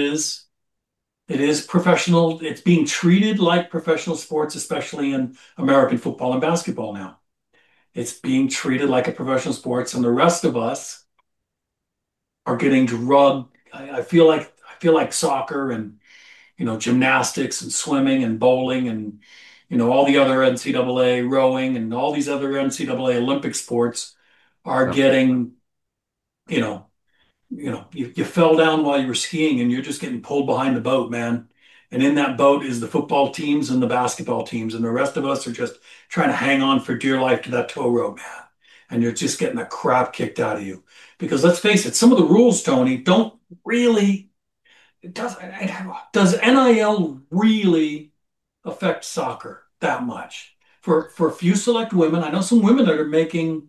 It is professional. It's being treated like professional sports, especially in American football and basketball now. It's being treated like a professional sports, and the rest of us are getting drugged. I feel like soccer and gymnastics and swimming and bowling and all the other NCAA rowing and all these other NCAA Olympic sports are
Yeah.
getting you know you fell down while you were skiing and you're just getting pulled behind the boat, man. And in that boat is the football teams and the basketball teams, and the rest of us are just trying to hang on for dear life to that tow rope, man. And you're just getting the crap kicked out of you. Because let's face it, some of the rules, Tony, don't really it does NIL really affect soccer that much? For a few select women, I know some women that are making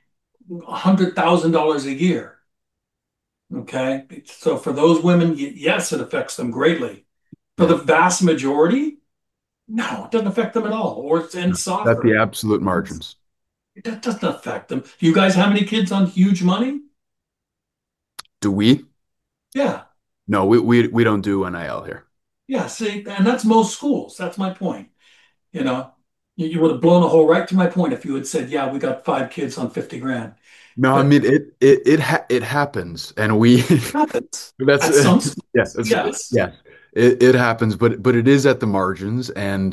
$100,000 a year. Okay, so for those women, yes, it affects them greatly. For the
Yeah.
vast majority, no, it doesn't affect them at all. Or it's in
That's the
soccer.
absolute margins.
That doesn't affect them. You guys have any kids on huge money?
Do we?
Yeah,
No, we don't do NIL here.
yeah. See, and that's most schools. That's my point. You know, you would have blown a hole right to my point if you had said, "Yeah, we got 5 kids on 50 grand."
No, I
But
mean it happens, and we
it happens
that's
at some
yeah,
schools.
that's
Yes.
yeah. It happens, but it is at the margins, and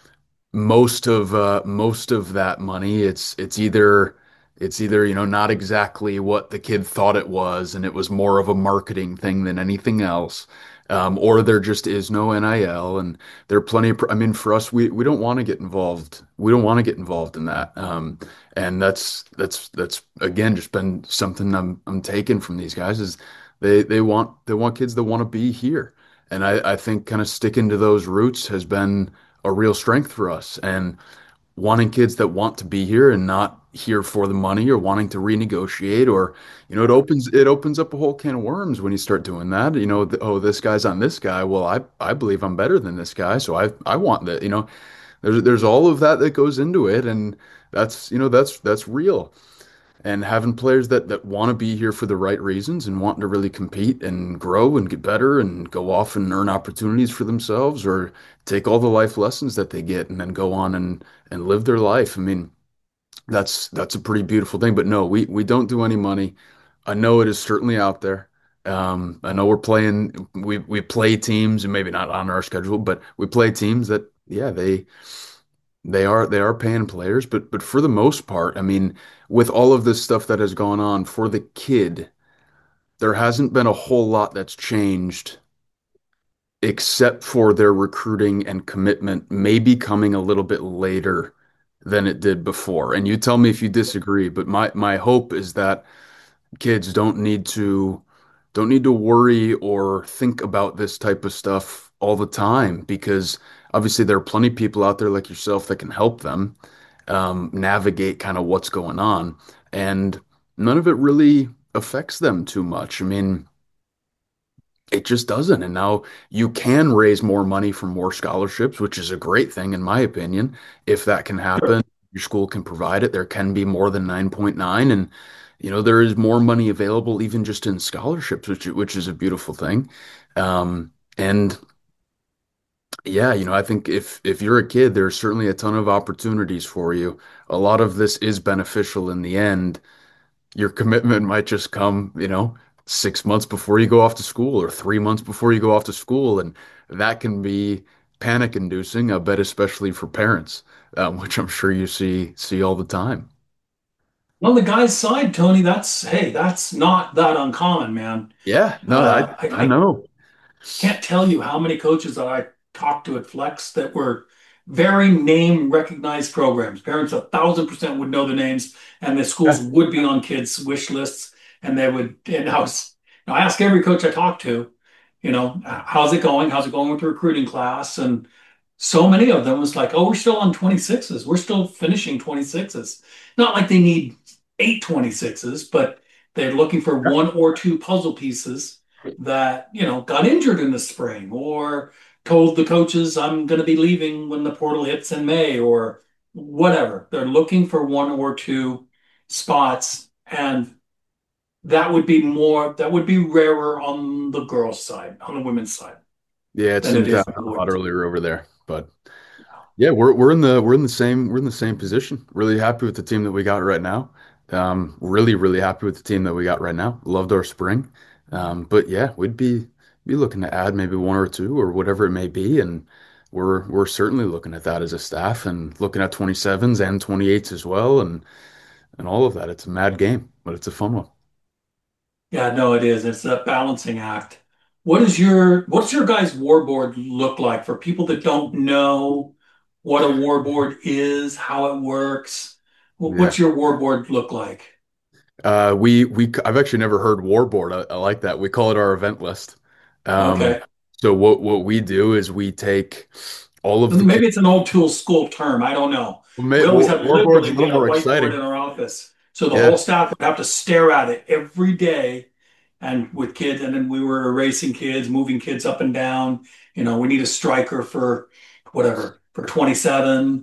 most of that money it's either not exactly what the kid thought it was and it was more of a marketing thing than anything else, or there just is no NIL. And there are plenty of, I mean, for us, we don't want to get involved, in that. And that's again just been something I'm taking from these guys is they want kids that want to be here. And I think kind of sticking to those roots has been a real strength for us. And wanting kids that want to be here and not here for the money or wanting to renegotiate, or it opens up a whole can of worms when you start doing that. Oh, this guy's on this guy. Well, I believe I'm better than this guy, so I want that. There's all of that that goes into it, and that's real. And having players that want to be here for the right reasons and wanting to really compete and grow and get better and go off and earn opportunities for themselves or take all the life lessons that they get and then go on and live their life. I mean, that's a pretty beautiful thing. But no, we don't do any money. I know it is certainly out there. I know we play teams and maybe not on our schedule, but we play teams that, yeah, they are paying players, but for the most part, I mean, with all of this stuff that has gone on for the kid. there hasn't been a whole lot that's changed except for their recruiting and commitment maybe coming a little bit later than it did before. And you tell me if you disagree, but my hope is that kids don't need to worry or think about this type of stuff all the time because obviously there are plenty of people out there like yourself that can help them navigate kind of what's going on, and none of it really affects them too much. I mean, it just doesn't. And now you can raise more money for more scholarships, which is a great thing, in my opinion. If that can happen,
Sure.
your school can provide it. There can be more than 9.9. And, there is more money available even just in scholarships, which is a beautiful thing. And yeah, I think if you're a kid, there's certainly a ton of opportunities for you. A lot of this is beneficial in the end. Your commitment might just come, 6 months before you go off to school or 3 months before you go off to school. And that can be panic inducing, I bet, especially for parents, which I'm sure you see all the time.
On the guy's side, Tony, that's not that uncommon, man.
Yeah, no, I
I
know.
can't tell you how many coaches that I talked to at Flex that were very name recognized programs. Parents 1,000% would know the names, and the schools
Yeah,
would be on kids' wish lists. And they would, and I ask every coach I talk to, how's it going? How's it going with the recruiting class? And so many of them was like, oh, we're still on 26s. We're still finishing 26s. Not like they need 8 26s, but they're looking for one or two puzzle pieces that, got injured in the spring or told the coaches, I'm going to be leaving when the portal hits in May or whatever. They're looking for one or two spots. And that would be rarer on the girls' side, on the women's side
yeah, it
than it
seemed to
is on
happen
the
a lot
boys.
earlier over there, but yeah, we're in the same position. Really happy with the team that we got right now. Really happy with the team that we got right now. Loved our spring. But yeah, we'd be looking to add maybe one or two or whatever it may be, and we're certainly looking at that as a staff and looking at 27s and 28s as well, and all of that. It's a mad game, but it's a fun one.
Yeah, no, it is. It's a balancing act. What's your guys' war board look like for people that don't know what a war board is, how it works?
Yeah.
What's your war board look like?
I've actually never heard Warboard. I like that. We call it our event list. Um,
Okay.
so what we do is we take all of the kids.
Maybe it's an old tool school term. I don't know. We always had
Warboard's a
literally, we
little
had a
more
whiteboard
exciting.
in our office. So the
Yeah,
whole staff would have to stare at it every day and with kids. And then we were erasing kids, moving kids up and down. We need a striker for whatever, for 27.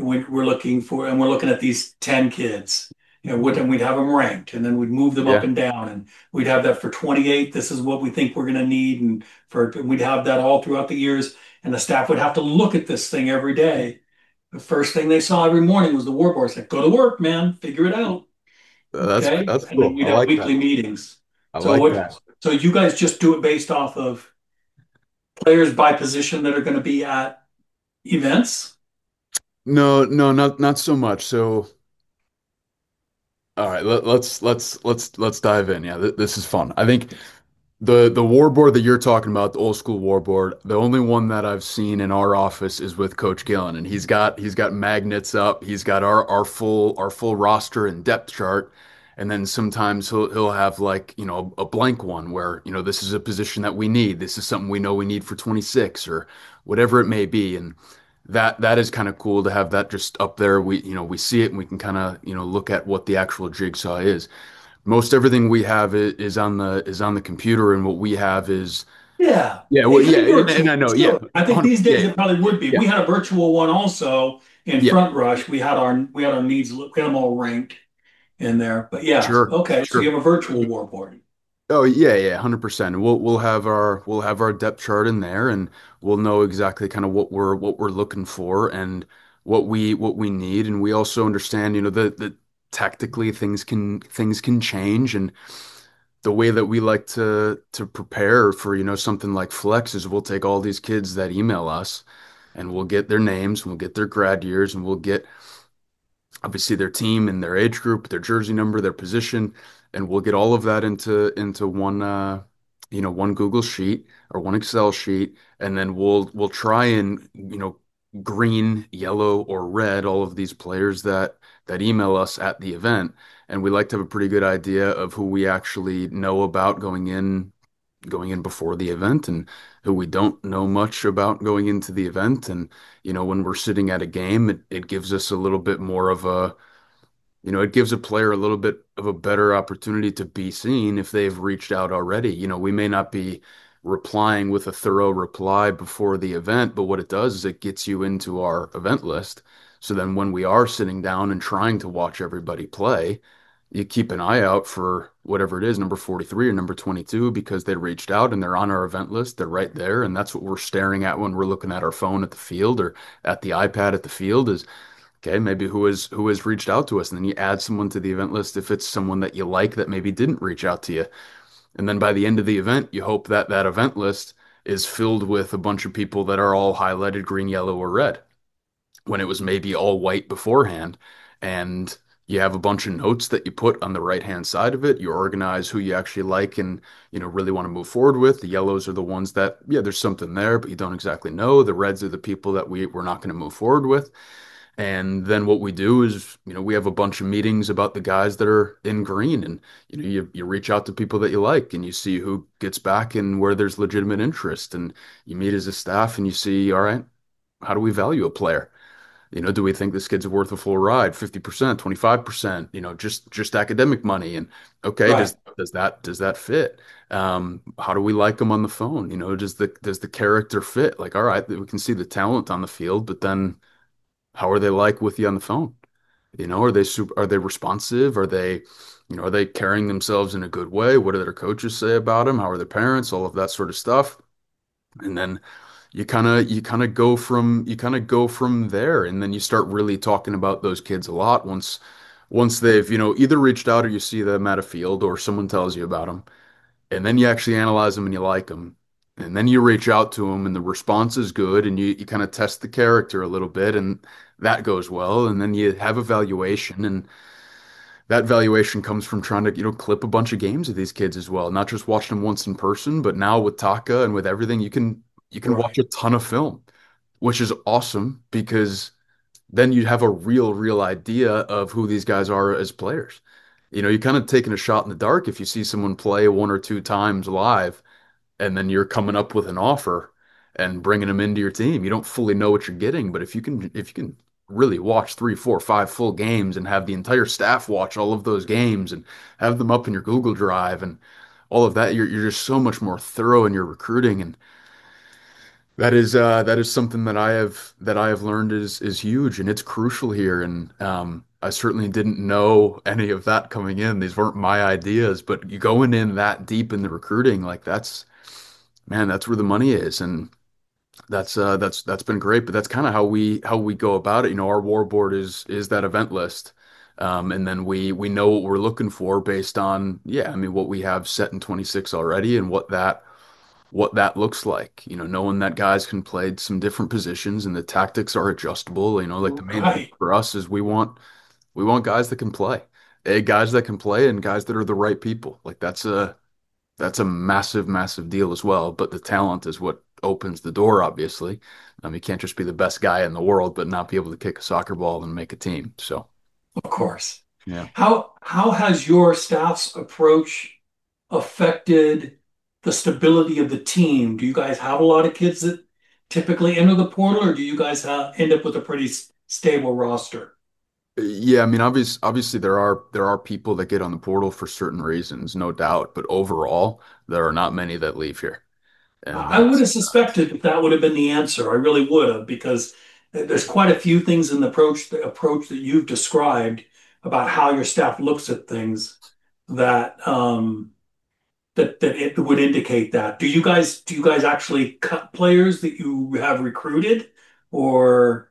And we're looking at these 10 kids. And we'd have them ranked and then we'd move them up
yeah,
and down and we'd have that for 28. This is what we think we're going to need. And we'd have that all throughout the years. And the staff would have to look at this thing every day. The first thing they saw every morning was the war board. Said, "Go to work, man. Figure it out."
that's
Okay,
that's
and then
cool.
we'd
I
have
like that.
weekly meetings.
I
So
like
what?
that.
So you guys just do it based off of players by position that are going to be at events.
No, no, not so much. So, all right, let's dive in. Yeah, this is fun. I think the war board that you're talking about, the old school war board, the only one that I've seen in our office is with Coach Gillen, and he's got magnets up. He's got our full roster and depth chart, and then sometimes he'll have like a blank one where this is a position that we need. This is something we know we need for 26 or whatever it may be, and that is kind of cool to have that just up there. We see it and we can kind of look at what the actual jigsaw is. Most everything we have is on the computer, and what we have is
Yeah,
yeah, well,
it can
yeah,
be
and
virtual.
I know, yeah,
Still, I think
100,
these
yeah,
days it probably would be.
yeah,
We had a virtual one also in
yeah,
Front Rush. We had our needs. We had them all ranked in there. But yeah,
sure,
okay. So you
sure.
have a virtual war board.
Oh yeah, yeah, 100%. We'll have our depth chart in there, and we'll know exactly kind of what we're looking for and what we need, and we also understand, that tactically things can change, and the way that we like to prepare for, something like Flex is we'll take all these kids that email us and we'll get their names, and we'll get their grad years, and we'll get obviously their team and their age group, their jersey number, their position, and we'll get all of that into one one Google sheet or one Excel sheet, and then we'll try and green, yellow, or red all of these players that email us at the event, and we like to have a pretty good idea of who we actually know about going in before the event and who we don't know much about going into the event. And, when we're sitting at a game, it gives us a little bit more of it gives a player a little bit of a better opportunity to be seen if they've reached out already. We may not be replying with a thorough reply before the event, but what it does is it gets you into our event list. So then when we are sitting down and trying to watch everybody play, you keep an eye out for whatever it is, number 43 or number 22, because they reached out and they're on our event list. They're right there. And that's what we're staring at when we're looking at our phone at the field or at the iPad at the field is, okay, maybe who has reached out to us. And then you add someone to the event list if it's someone that you like that maybe didn't reach out to you. And then by the end of the event, you hope that that event list is filled with a bunch of people that are all highlighted green, yellow, or red when it was maybe all white beforehand. And you have a bunch of notes that you put on the right hand side of it. You organize who you actually like and really want to move forward with. The yellows are the ones that, yeah, there's something there, but you don't exactly know. The reds are the people that we're not going to move forward with. And then what we do is, we have a bunch of meetings about the guys that are in green, and you reach out to people that you like, and you see who gets back and where there's legitimate interest, and you meet as a staff, and you see, all right, how do we value a player? Do we think this kid's worth a full ride, 50%, 25%, just academic money? And okay,
Right.
does that fit? How do we like them on the phone? Does the character fit? Like, all right, we can see the talent on the field, but then how are they like with you on the phone? Are they responsive? Are they carrying themselves in a good way? What do their coaches say about them? How are their parents? All of that sort of stuff. And then you kind of go from there, and then you start really talking about those kids a lot once they've either reached out or you see them at a field or someone tells you about them, and then you actually analyze them and you like them, and then you reach out to them and the response is good, and you kind of test the character a little bit, and that goes well, and then you have a valuation, and that valuation comes from trying to clip a bunch of games of these kids as well, not just watch them once in person, but now with Taka and with everything, you can watch
Right.
a ton of film, which is awesome because then you have a real idea of who these guys are as players. You're kind of taking a shot in the dark if you see someone play one or two times live and then you're coming up with an offer and bringing them into your team. You don't fully know what you're getting, but if you can really watch three, four, five full games and have the entire staff watch all of those games and have them up in your Google Drive and all of that, you're just so much more thorough in your recruiting, and that is something that I have learned is huge, and it's crucial here. And I certainly didn't know any of that coming in. These weren't my ideas, but you going in that deep in the recruiting, like man, that's where the money is, and that's been great. But that's kind of how we go about it. Our war board is that event list. And then we know what we're looking for based on, yeah, I mean, what we have set in 26 already and what that looks like. Knowing that guys can play some different positions and the tactics are adjustable. Like the main thing
Right.
for us is we want guys that can play. Guys that can play and guys that are the right people. Like that's a massive, massive deal as well. But the talent is what opens the door, obviously. You can't just be the best guy in the world, but not be able to kick a soccer ball and make a team. So,
Of course.
yeah.
How has your staff's approach affected the stability of the team? Do you guys have a lot of kids that typically enter the portal, or do you guys end up with a pretty stable roster?
Yeah, I mean, obviously there are people that get on the portal for certain reasons, no doubt, but overall, there are not many that leave here. And
I would
that's
have suspected that that would have been the answer. I really would have, because there's quite a few things in the approach that you've described about how your staff looks at things that that it would indicate that. Do you guys actually cut players that you have recruited, or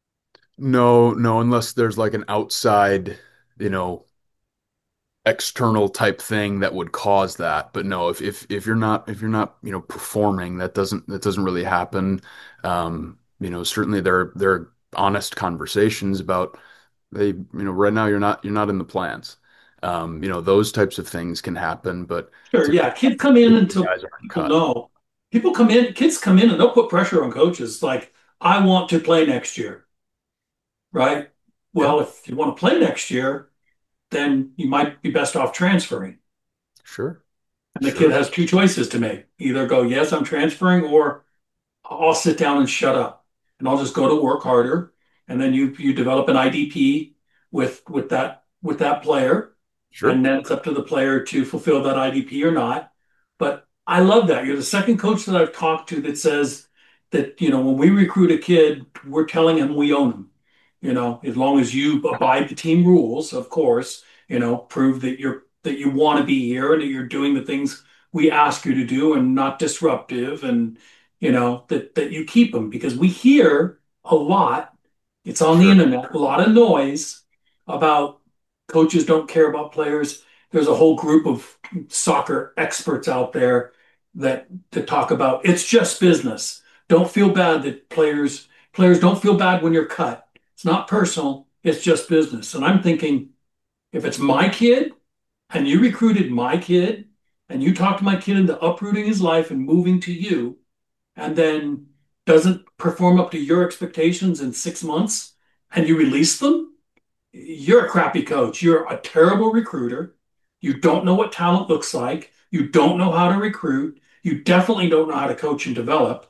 no, no, unless there's like an outside, you know, external type thing that would cause that. But no, if you're not performing, that doesn't really happen. Certainly there are honest conversations about Right now you're not in the plans. Those types of things can happen, but
Sure, yeah. Kids come in
typically
until
guys aren't
people
cut.
know. Kids come in and they'll put pressure on coaches like, I want to play next year, right?
Yeah,
Well, if you want to play next year, then you might be best off transferring.
sure,
And the kid
sure,
has two choices to make. Either go, yes, I'm transferring, or I'll sit down and shut up and I'll just go to work harder. And then you develop an IDP with that player.
sure,
And then it's up to the player to fulfill that IDP or not. But I love that. You're the second coach that I've talked to that says that, when we recruit a kid, we're telling him we own him. As long as you abide the team rules, of course, prove that you want to be here and that you're doing the things we ask you to do and not disruptive, and that you keep them, because we hear a lot. It's on the
sure,
internet, a lot of noise about coaches don't care about players. There's a whole group of soccer experts out there that talk about it's just business. Don't feel bad that players don't feel bad when you're cut. It's not personal. It's just business. And I'm thinking, if it's my kid and you recruited my kid and you talked my kid into uprooting his life and moving to you, and then doesn't perform up to your expectations in 6 months and you release them, you're a crappy coach. You're a terrible recruiter. You don't know what talent looks like. You don't know how to recruit. You definitely don't know how to coach and develop.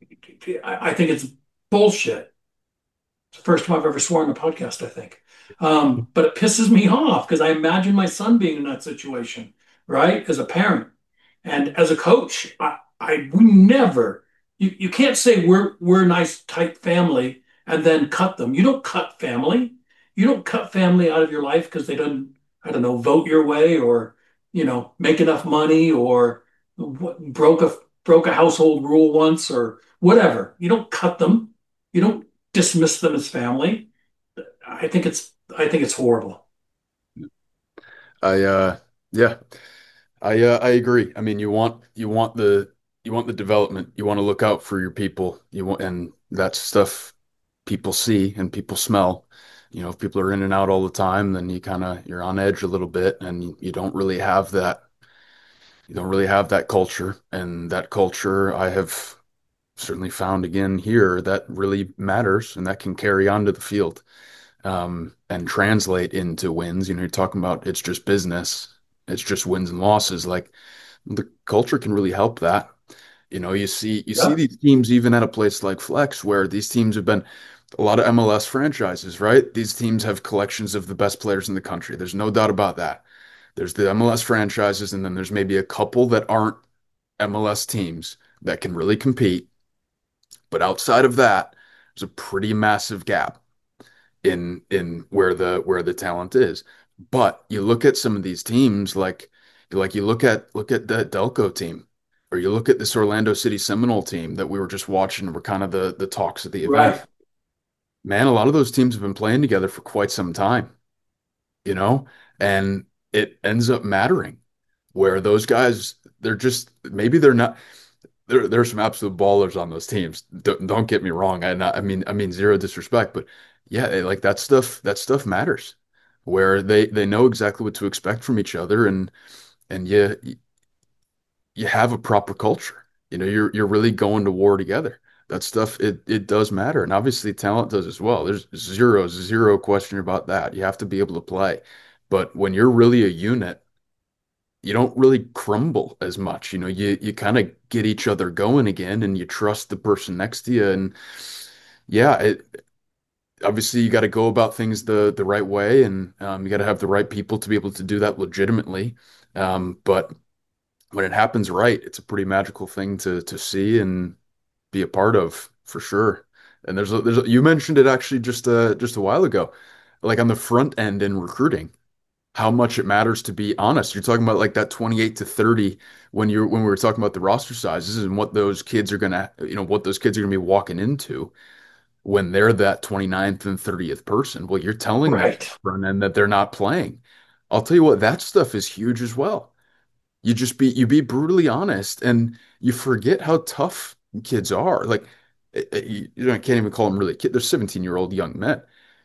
I think it's bullshit. It's the first time I've ever sworn on a podcast, I think. But it pisses me off because I imagine my son being in that situation, right? As a parent and as a coach, I we never, you can't say we're a nice, tight family and then cut them. You don't cut family. You don't cut family out of your life because they don't, I don't know, vote your way, or, make enough money, or broke a household rule once, or whatever. You don't cut them. You don't dismiss them as family. I think it's horrible.
I yeah, I agree. I mean, you want the development. You want to look out for your people. And that's stuff people see and people smell. If people are in and out all the time, then you're on edge a little bit, and you don't really have that. You don't really have that culture, and that culture I have certainly found again here that really matters, and that can carry on to the field, and translate into wins. You're talking about it's just business. It's just wins and losses. Like the culture can really help that. You see
Yeah.
these teams even at a place like Flex, where these teams have been a lot of MLS franchises, right? These teams have collections of the best players in the country. There's no doubt about that. There's the MLS franchises, and then there's maybe a couple that aren't MLS teams that can really compete. But outside of that, there's a pretty massive gap in where the talent is. But you look at some of these teams, like you look at that Delco team, or you look at this Orlando City Seminole team that we were just watching, were kind of the talks of the event.
Right.
Man, a lot of those teams have been playing together for quite some time, you know, and it ends up mattering where those guys, they're just maybe they're not. There's some absolute ballers on those teams. Don't get me wrong. I mean zero disrespect, but yeah, like that stuff matters. Where they know exactly what to expect from each other, and you have a proper culture. You're really going to war together. That stuff it does matter, and obviously talent does as well. There's zero question about that. You have to be able to play, but when you're really a unit, you don't really crumble as much. You kind of get each other going again, and you trust the person next to you. And yeah, obviously you got to go about things the right way, and you got to have the right people to be able to do that legitimately. But when it happens right, it's a pretty magical thing to see and be a part of for sure. And you mentioned it actually just a while ago, like on the front end in recruiting, how much it matters to be honest. You're talking about like that 28 to 30 when we were talking about the roster sizes and what those kids are gonna be walking into when they're that 29th and 30th person. Well, you're telling that
Right.
front end that they're not playing. I'll tell you what, that stuff is huge as well. You be brutally honest, and you forget how tough kids are. Like, you can't even call them really kid. They're 17-year-old young men.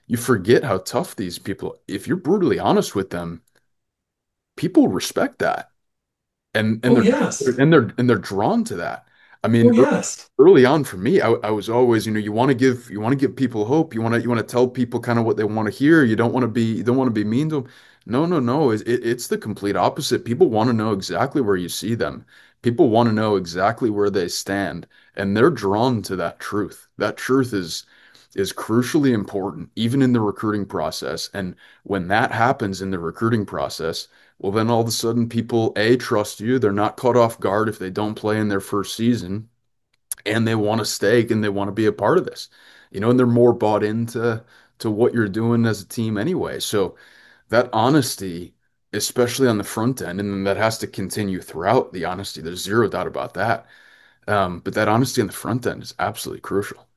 you forget how tough these people, if you're brutally honest with them, people respect that. And
Oh,
they're
yes.
and they're drawn to that. I
Oh,
mean,
yes.
early on for me, I was always, you want to give people hope. You want to tell people kind of what they want to hear. You don't want to be mean to them. No, no, no. It's the complete opposite. People want to know exactly where you see them. People want to know exactly where they stand, and they're drawn to that truth. That truth is crucially important, even in the recruiting process. And when that happens in the recruiting process, well, then all of a sudden people A, trust you. They're not caught off guard if they don't play in their first season, and they want to stay and they want to be a part of this. And they're more bought into to what you're doing as a team anyway. So that honesty, especially on the front end, and then that has to continue throughout the honesty. There's zero doubt about that. But that honesty on the front end is absolutely crucial.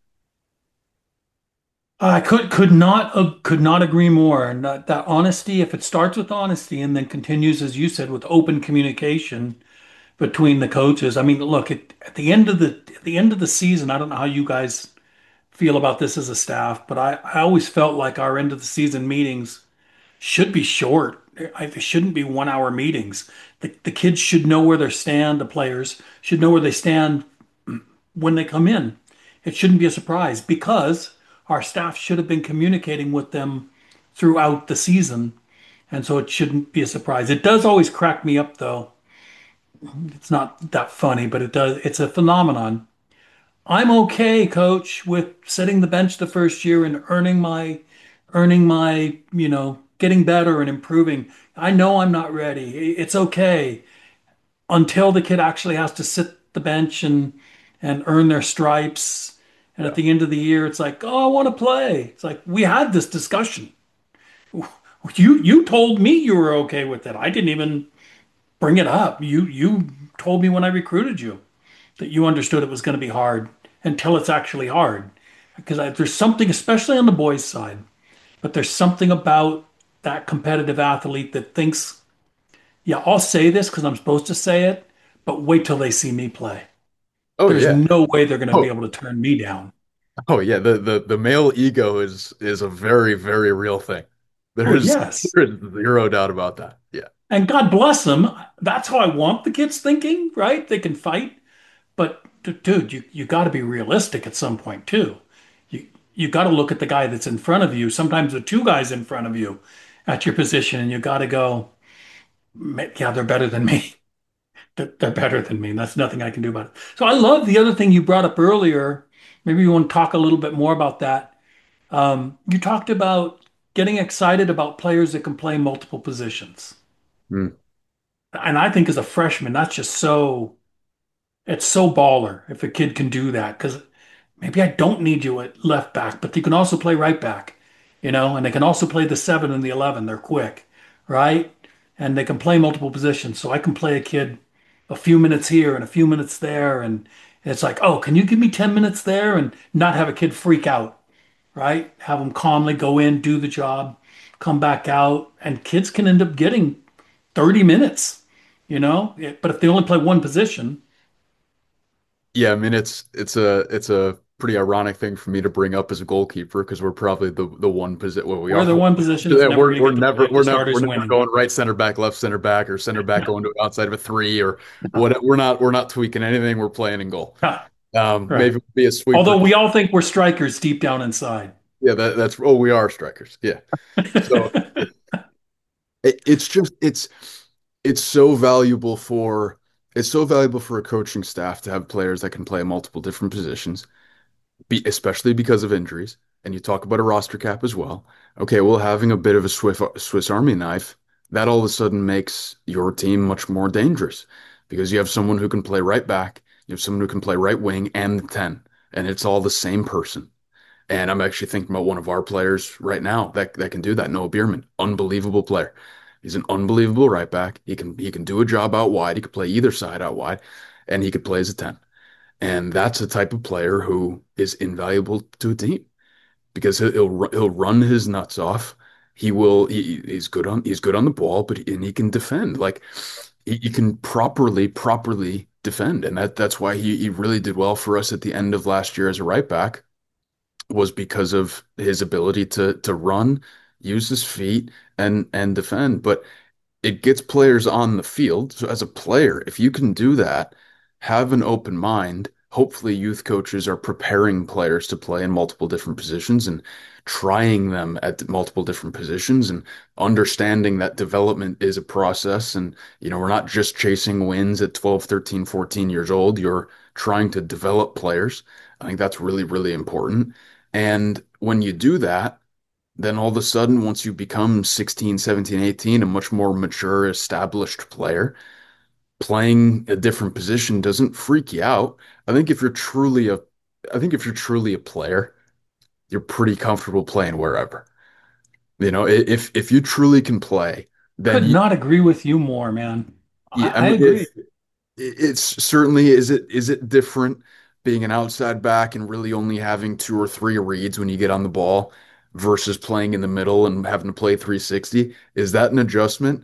I could not agree more. And that honesty, if it starts with honesty and then continues, as you said, with open communication between the coaches. I mean, look, at the end of the season, I don't know how you guys feel about this as a staff, but I always felt like our end of the season meetings should be short. They shouldn't be 1 hour meetings. The kids should know where they stand. The players should know where they stand when they come in. It shouldn't be a surprise because our staff should have been communicating with them throughout the season. And so it shouldn't be a surprise. It does always crack me up, though. It's not that funny, but it does. It's a phenomenon. I'm okay, coach, with sitting the bench the first year and earning my, getting better and improving. I know I'm not ready. It's okay until the kid actually has to sit the bench and earn their stripes. And
Yeah.
at the end of the year, it's like, oh, I want to play. It's like we had this discussion. You told me you were okay with it. I didn't even bring it up. You told me when I recruited you that you understood it was going to be hard until it's actually hard. Because there's something, especially on the boys' side, but there's something about that competitive athlete that thinks, yeah, I'll say this because I'm supposed to say it, but wait till they see me play.
Oh
There's
yeah.
no way they're going to be
Oh,
able to turn me down.
oh yeah. The male ego is a very, very real thing.
Oh,
There's
yes.
there's zero doubt about that. Yeah.
And God bless them. That's how I want the kids thinking, right? They can fight, but dude, you got to be realistic at some point too. You you got to look at the guy that's in front of you. Sometimes the two guys in front of you at your position, and you got to go, yeah, they're better than me. They're better than me. And that's nothing I can do about it. So I love the other thing you brought up earlier. Maybe you want to talk a little bit more about that. You talked about getting excited about players that can play multiple positions.
Mm.
And I think as a freshman, that's just it's so baller if a kid can do that. Because maybe I don't need you at left back, but you can also play right back, and they can also play the 7 and the 11. They're quick, right? And they can play multiple positions. So I can play a kid a few minutes here and a few minutes there. And it's like, oh, can you give me 10 minutes there and not have a kid freak out, right? Have them calmly go in, do the job, come back out. And kids can end up getting 30 minutes, But if they only play one position,
Yeah, I mean it's a pretty ironic thing for me to bring up as a goalkeeper because we're probably the one position. Well, we
we're
are
the
the
one position that's
yeah,
never
we're
going to
we're
get to play
never
if the
we're never we're
starter's
never
winning.
going right center back, left center back, or center back going to outside of a three or what. We're not tweaking anything. We're playing in goal.
Right.
Maybe it'll be a sweeper.
Although we all think we're strikers deep down inside.
Yeah, that's we are strikers. Yeah. So it's just it's so valuable for a coaching staff to have players that can play multiple different positions, especially because of injuries. And you talk about a roster cap as well. Okay, well, having a bit of a Swiss Army knife, that all of a sudden makes your team much more dangerous because you have someone who can play right back, you have someone who can play right wing and the 10, and it's all the same person. And I'm actually thinking about one of our players right now that can do that. Noah Bierman, unbelievable player. He's an unbelievable right back. He can do a job out wide. He could play either side out wide, and he could play as a 10. And that's a type of player who is invaluable to a team because he'll run his nuts off. He's good on the ball, and he can defend. Like he can properly defend, and that's why he really did well for us at the end of last year as a right back was because of his ability to run, use his feet, and defend. But it gets players on the field. So as a player, if you can do that, have an open mind. Hopefully, youth coaches are preparing players to play in multiple different positions and trying them at multiple different positions and understanding that development is a process. And, we're not just chasing wins at 12, 13, 14 years old. You're trying to develop players. I think that's really, really important. And when you do that, then all of a sudden, once you become 16, 17, 18, a much more mature, established player, playing a different position doesn't freak you out. I think if you're truly a, I think if you're truly a player, you're pretty comfortable playing wherever. If you truly can play, then
Could not agree with you more, man.
I
I
mean,
agree.
it's certainly is it different being an outside back and really only having two or three reads when you get on the ball versus playing in the middle and having to play 360? Is that an adjustment?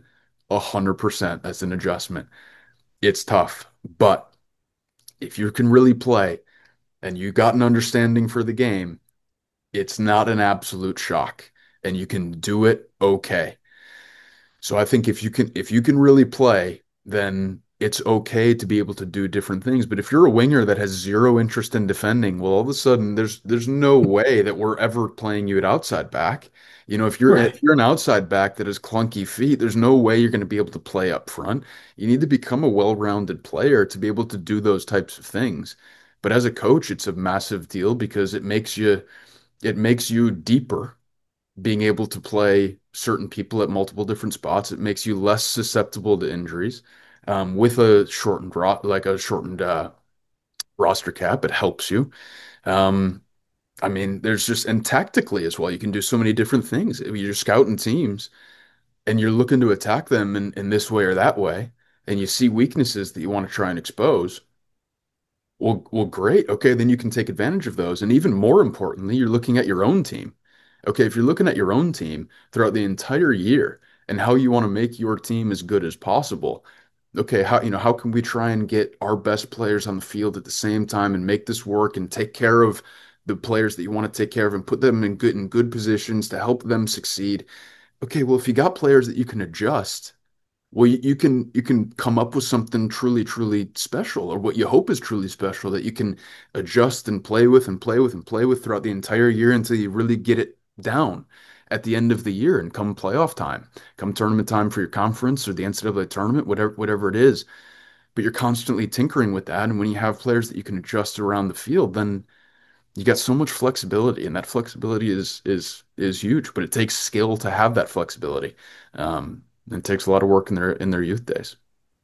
100%. That's an adjustment. It's tough, but if you can really play and you got an understanding for the game, it's not an absolute shock and you can do it okay. So I think if you can really play, then it's okay to be able to do different things. But if you're a winger that has zero interest in defending, well, all of a sudden there's no way that we're ever playing you at outside back. If you're
Right.
if you're an outside back that has clunky feet, there's no way you're going to be able to play up front. You need to become a well-rounded player to be able to do those types of things. But as a coach, it's a massive deal because it makes you deeper being able to play certain people at multiple different spots. It makes you less susceptible to injuries. With a shortened roster cap, it helps you. Um, I mean, and tactically as well, you can do so many different things. If you're scouting teams and you're looking to attack them in this way or that way, and you see weaknesses that you want to try and expose. Well, great. Okay, then you can take advantage of those. And even more importantly, you're looking at your own team. Okay, if you're looking at your own team throughout the entire year and how you want to make your team as good as possible, okay, how can we try and get our best players on the field at the same time and make this work and take care of the players that you want to take care of and put them in good positions to help them succeed. Okay, well, if you got players that you can adjust, well, you can come up with something truly, truly special, or what you hope is truly special that you can adjust and play with and play with and play with throughout the entire year until you really get it down at the end of the year and come playoff time, come tournament time for your conference or the NCAA tournament, whatever it is. But you're constantly tinkering with that, and when you have players that you can adjust around the field, then you got so much flexibility, and that flexibility is huge, but it takes skill to have that flexibility. It takes a lot of work in their youth days.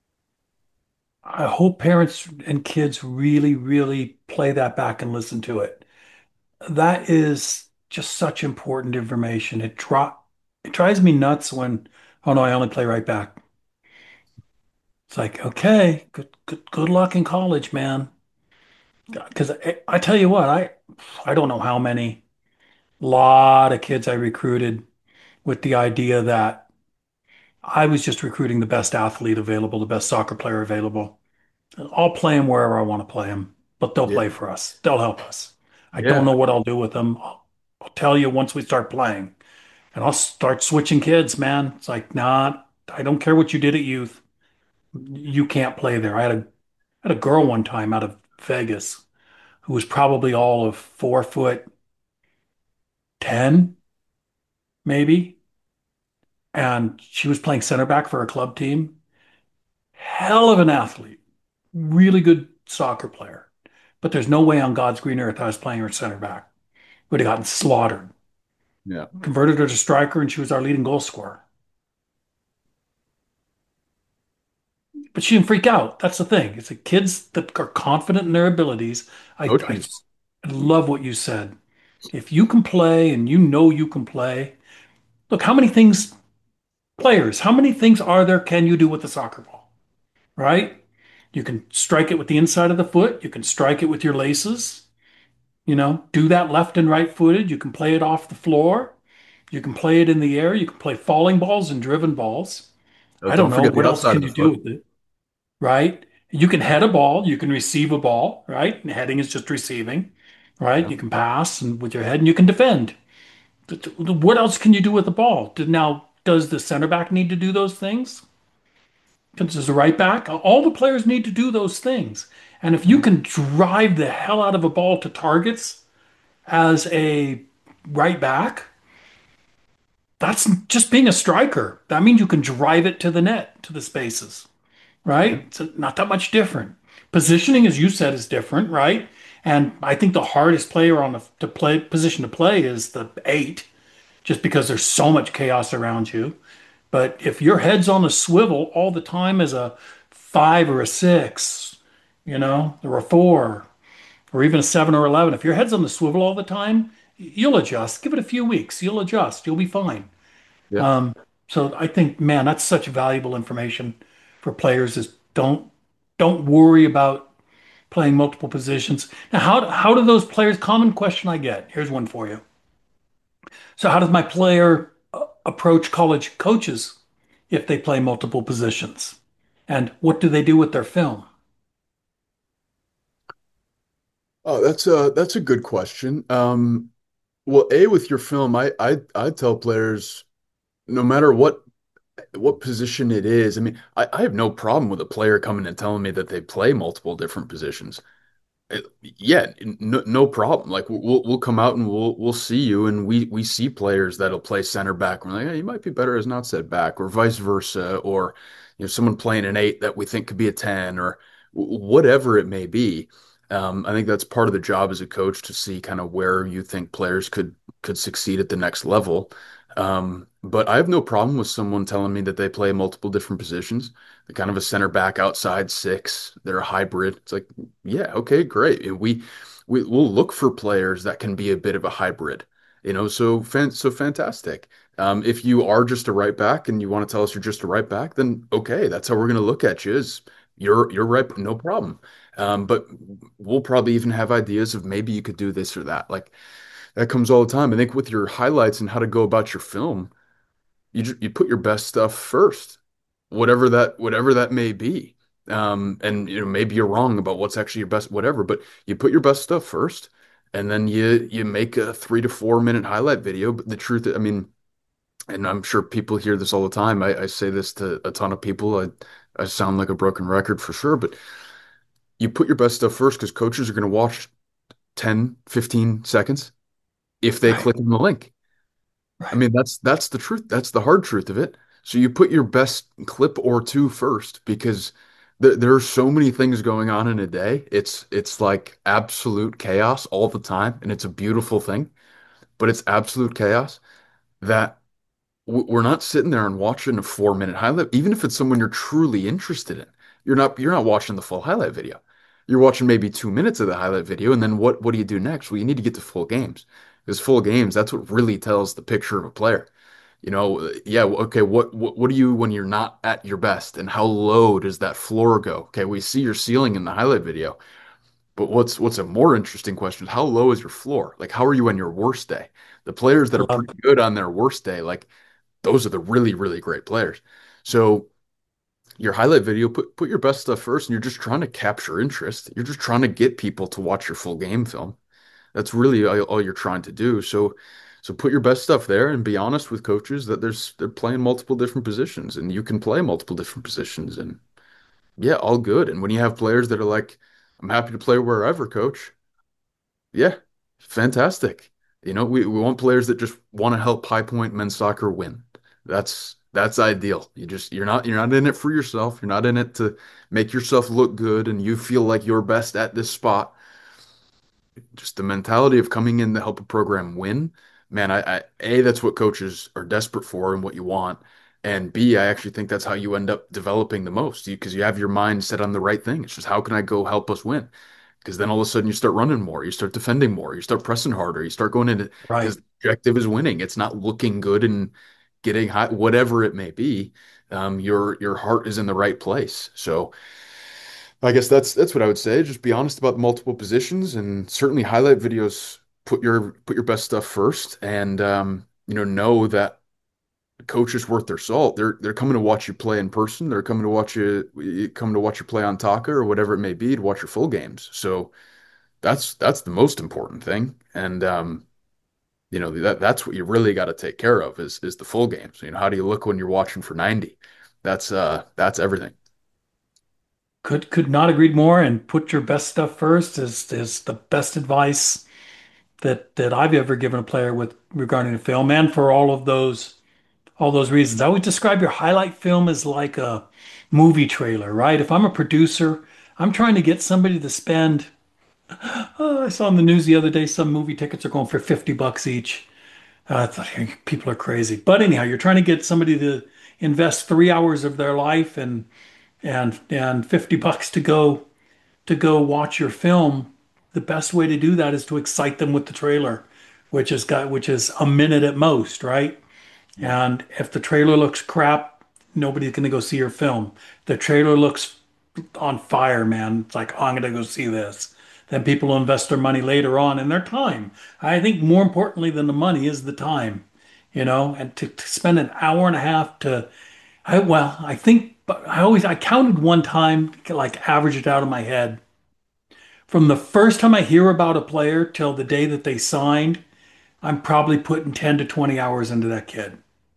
I hope parents and kids really, really play that back and listen to it. That is just such important information. It drives me nuts when, oh no, I only play right back. It's like, okay, good luck in college, man. Because I tell you what, I don't know how many lot of kids I recruited with the idea that I was just recruiting the best athlete available, the best soccer player available. I'll play them wherever I want to play them, but they'll
Yeah.
play for us. They'll help us. I don't
Yeah.
know what I'll do with them. I'll tell you once we start playing, and I'll start switching kids, man. It's like, nah, I don't care what you did at youth. You can't play there. I had a girl one time out of Vegas who was probably all of 4 foot 10, maybe, and she was playing center back for a club team. Hell of an athlete, really good soccer player. But there's no way on God's green earth I was playing her center back. Would have gotten slaughtered.
Yeah.
Converted her to striker, and she was our leading goal scorer. But she didn't freak out. That's the thing. It's the kids that are confident in their abilities. I
Coaching.
love what you said. If you can play and you know you can play, look, how many things are there can you do with the soccer ball, right? You can strike it with the inside of the foot. You can strike it with your laces. Do that left and right footed. You can play it off the floor. You can play it in the air. You can play falling balls and driven balls. I don't
Don't
know.
forget the
What else
outside
can
of the
you do
foot.
with it, right? You can head a ball. You can receive a ball, right? And heading is just receiving, right?
Yeah.
You can pass and with your head and you can defend. What else can you do with the ball? Now, does the center back need to do those things? Does the right back? All the players need to do those things. And if you
Mhm.
can drive the hell out of a ball to targets as a right back, that's just being a striker. That means you can drive it to the net, to the spaces,
Yeah.
right? It's not that much different. Positioning, as you said, is different, right? And I think the hardest player on the to play position to play is the eight, just because there's so much chaos around you. But if your head's on a swivel all the time as a five or a six, or a four, or even a seven or 11, if your head's on the swivel all the time, you'll adjust. Give it a few weeks. You'll adjust. You'll be fine.
Yeah.
So I think, man, that's such valuable information for players is don't worry about playing multiple positions. Now, how do those players, common question I get, here's one for you. So how does my player approach college coaches if they play multiple positions? And what do they do with their film?
Oh, that's a good question. Well, with your film, I tell players no matter what position it is. I mean, I have no problem with a player coming and telling me that they play multiple different positions. Yeah, no problem. Like we'll come out and we'll see you, and we see players that'll play center back. We're like, hey, you might be better as an outside back, or vice versa, or someone playing an eight that we think could be a 10, or whatever it may be. I think that's part of the job as a coach to see kind of where you think players could succeed at the next level. But I have no problem with someone telling me that they play multiple different positions. They're kind of a center back outside six. They're a hybrid. It's like, yeah, okay, great. We'll look for players that can be a bit of a hybrid, so fantastic. If you are just a right back and you want to tell us you're just a right back, then okay, that's how we're going to look at you is you're right, no problem. But we'll probably even have ideas of maybe you could do this or that. Like that comes all the time. I think with your highlights and how to go about your film, you put your best stuff first, whatever that may be. And maybe you're wrong about what's actually your best, whatever, but you put your best stuff first, and then you make a 3 to 4 minute highlight video. But the truth, I mean, and I'm sure people hear this all the time. I say this to a ton of people. I sound like a broken record for sure, but you put your best stuff first because coaches are going to watch 10, 15 seconds if they
Right,
click on the link. I
right.
mean, that's the truth. That's the hard truth of it. So you put your best clip or two first because there are so many things going on in a day. It's like absolute chaos all the time, and it's a beautiful thing, but it's absolute chaos that we're not sitting there and watching a 4 minute highlight, even if it's someone you're truly interested in. You're not watching the full highlight video. You're watching maybe 2 minutes of the highlight video, and then what do you do next? Well, you need to get to full games. Because full games, that's what really tells the picture of a player. Yeah, okay, what do you when you're not at your best, and how low does that floor go? Okay, we see your ceiling in the highlight video, but what's a more interesting question is how low is your floor? Like how are you on your worst day? The players that
I
are
love
pretty good on their worst day, like those are the really, really great players. So your highlight video, put your best stuff first, and you're just trying to capture interest. You're just trying to get people to watch your full game film. That's really all you're trying to do. So put your best stuff there and be honest with coaches that they're playing multiple different positions and you can play multiple different positions and yeah, all good. And when you have players that are like, I'm happy to play wherever, coach. Yeah, fantastic. We want players that just want to help High Point men's soccer win. That's ideal. You're not in it for yourself. You're not in it to make yourself look good and you feel like you're best at this spot. Just the mentality of coming in to help a program win. Man, that's what coaches are desperate for and what you want. And B, I actually think that's how you end up developing the most because you have your mind set on the right thing. It's just how can I go help us win? Because then all of a sudden you start running more, you start defending more, you start pressing harder, you start going into because
right.
the objective is winning. It's not looking good and getting high, whatever it may be. Your heart is in the right place. So I guess that's what I would say. Just be honest about multiple positions and certainly highlight videos. Put your best stuff first, and know that coach is worth their salt. They're coming to watch you play in person. They're coming to watch you play on Taka or whatever it may be to watch your full games. So that's the most important thing. And that's what you really got to take care of is the full game. So, how do you look when you're watching for 90? That's everything.
Could not agree more. And put your best stuff first is the best advice that I've ever given a player with regarding the film, and for all those reasons. I would describe your highlight film as like a movie trailer, right? If I'm a producer, I'm trying to get somebody to spend. I saw in the news the other day some movie tickets are going for $50 each. I thought people are crazy. But anyhow, you're trying to get somebody to invest 3 hours of their life and $50 to go watch your film. The best way to do that is to excite them with the trailer, which is a minute at most, right?
Yeah.
And if the trailer looks crap, nobody's going to go see your film. The trailer looks on fire, man. It's like, oh, I'm going to go see this. Then people will invest their money later on and their time. I think more importantly than the money is the time, and to spend an hour and a half I think, but I counted one time, like average it out in my head. From the first time I hear about a player till the day that they signed, I'm probably putting 10 to 20 hours into that kid.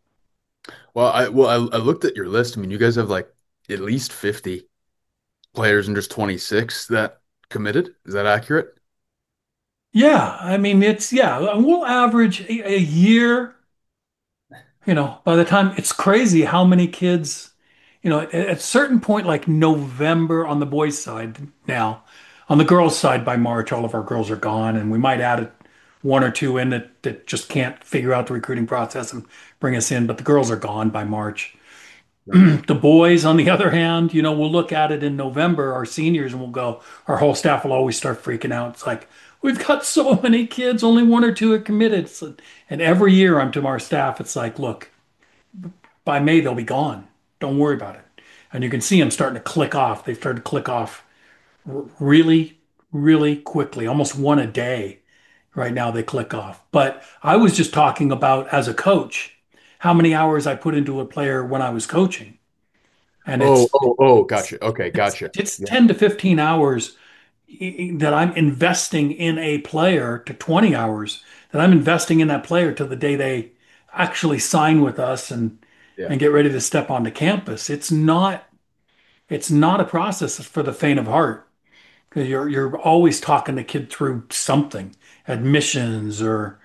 Well, I looked at your list. I mean, you guys have like at least 50 players and just 26 that committed. Is that accurate?
Yeah, I mean, we'll average a year, by the time it's crazy how many kids, at a certain point, like November on the boys' side now, on the girls' side by March, all of our girls are gone, and we might add one or two in that just can't figure out the recruiting process and bring us in, but the girls are gone by March.
Right.
The boys, on the other hand, we'll look at it in November, our seniors, and we'll go, our whole staff will always start freaking out. It's like, we've got so many kids, only one or two are committed. And every year I'm to our staff, it's like, look, by May they'll be gone. Don't worry about it. And you can see them starting to click off. They've started to click off really, really quickly, almost one a day. Right now they click off. But I was just talking about as a coach, how many hours I put into a player when I was coaching. And
Gotcha. Okay, gotcha.
it's
Yeah.
10 to 15 hours that I'm investing in a player, to 20 hours that I'm investing in that player till the day they actually sign with us and
Yeah.
and get ready to step onto campus. It's not a process for the faint of heart, because you're always talking the kid through something, admissions or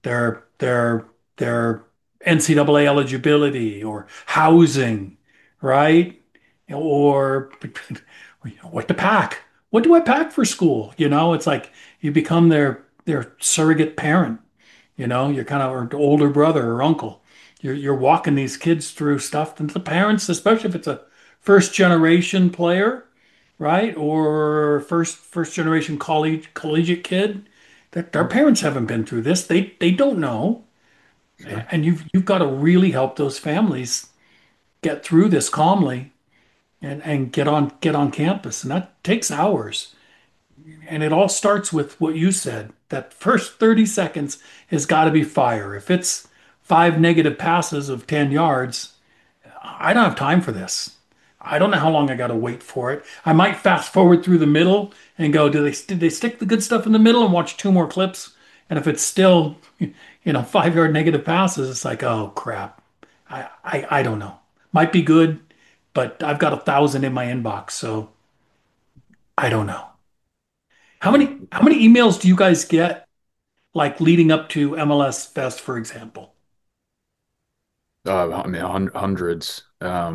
their NCAA eligibility or housing, right? Or what to pack. What do I pack for school? It's like you become their surrogate parent. You're kind of or older brother or uncle. You're walking these kids through stuff, and the parents, especially if it's a first generation player, right? Or first generation collegiate kid, that their parents haven't been through this. They don't know.
Sure.
And you've got to really help those families get through this calmly and get on campus. And that takes hours. And it all starts with what you said. That first 30 seconds has got to be fire. If it's five negative passes of 10 yards, I don't have time for this. I don't know how long I got to wait for it. I might fast forward through the middle and go, did they stick the good stuff in the middle and watch two more clips? And if it's still, 5 yard negative passes, it's like, oh crap. I don't know. Might be good, but I've got 1,000 in my inbox, so I don't know. How
Yeah.
many how many emails do you guys get like leading up to MLS Fest, for example?
I mean, hundreds.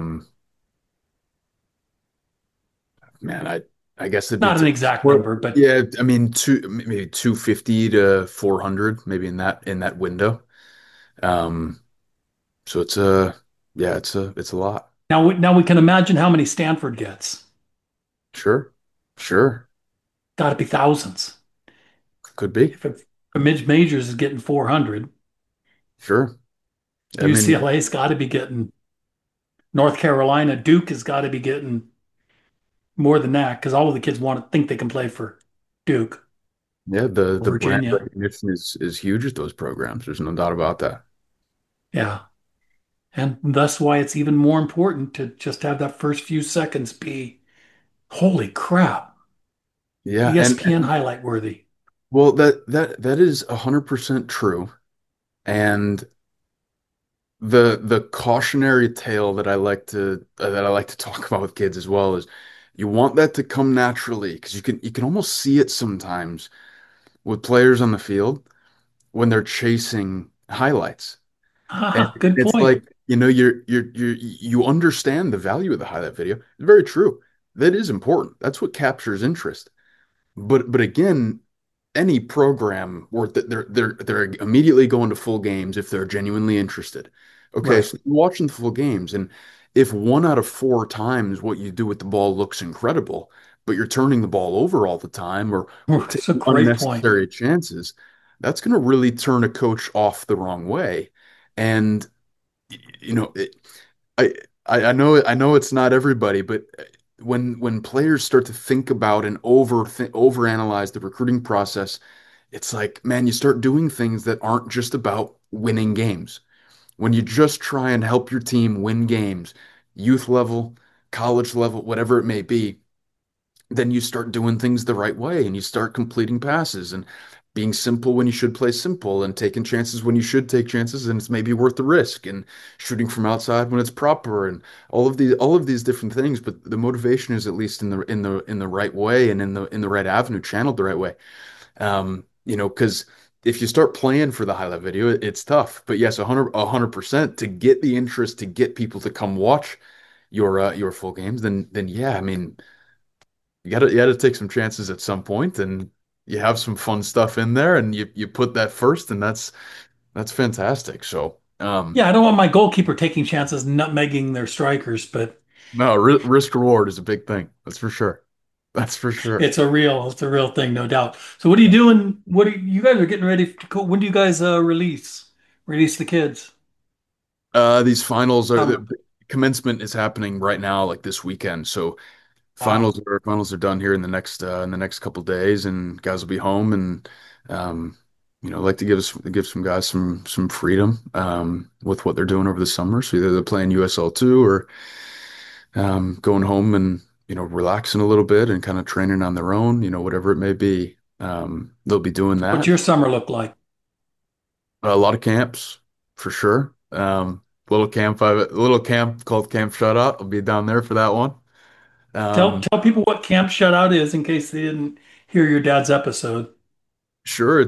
Man, I guess it'd be
Not an exact
well,
number, but
yeah. I mean, maybe 250 to 400, maybe in that window. Um, so yeah, it's a lot.
now we can imagine how many Stanford gets.
Sure, sure,
Got to be thousands.
could be.
If Midge Majors is getting 400,
Sure. I mean,
UCLA's got to be getting, North Carolina, Duke has got to be getting more than that, because all of the kids want to think they can play for Duke
yeah, the
or
the brand
Virginia.
recognition is huge at those programs. There's no doubt about that.
Yeah. And that's why it's even more important to just have that first few seconds be, holy crap.
Yeah,
ESPN highlight worthy.
well, that is 100% true. And the cautionary tale that I like to talk about with kids as well is you want that to come naturally because you can almost see it sometimes with players on the field when they're chasing highlights. And
Ah, good
it's
point.
like, you understand the value of the highlight video. It's very true. That is important. That's what captures interest. But again, any program where they're immediately going to full games if they're genuinely interested. Okay,
Right.
so you're watching the full games, and if one out of four times what you do with the ball looks incredible, but you're turning the ball over all the time or
It's a
taking
great point.
unnecessary chances, that's going to really turn a coach off the wrong way. And you know, it, I I know it's not everybody, but when players start to think about and overanalyze the recruiting process, it's like, man, you start doing things that aren't just about winning games. When you just try and help your team win games, youth level, college level, whatever it may be, then you start doing things the right way and you start completing passes and being simple when you should play simple and taking chances when you should take chances and it's maybe worth the risk and shooting from outside when it's proper and all of these different things, but the motivation is at least in the right way and in the right avenue, channeled the right way. Because if you start playing for the highlight video, it's tough. But yes, 100% to get the interest, to get people to come watch your full games, then yeah, I mean, you gotta take some chances at some point, and you have some fun stuff in there, and you put that first, and that's fantastic. So,
Yeah, I don't want my goalkeeper taking chances nutmegging their strikers, but
no, risk reward is a big thing. That's for sure. That's for sure.
it's a real thing, no doubt. So what are you doing? What are you guys are getting ready to go? When do you guys release the kids?
These finals are
Summer.
the commencement is happening right now, like this weekend. So
Wow.
finals are done here in the next couple days, and guys will be home, and um, like to give some guys some freedom with what they're doing over the summer. So either they're playing USL two or going home and relaxing a little bit and kind of training on their own, whatever it may be. They'll be doing
What's
that.
your summer look like?
A lot of camps for sure. Little camp called Camp Shutout. I'll be down there for that one.
Tell
Um,
tell people what Camp Shutout is in case they didn't hear your dad's episode.
Sure,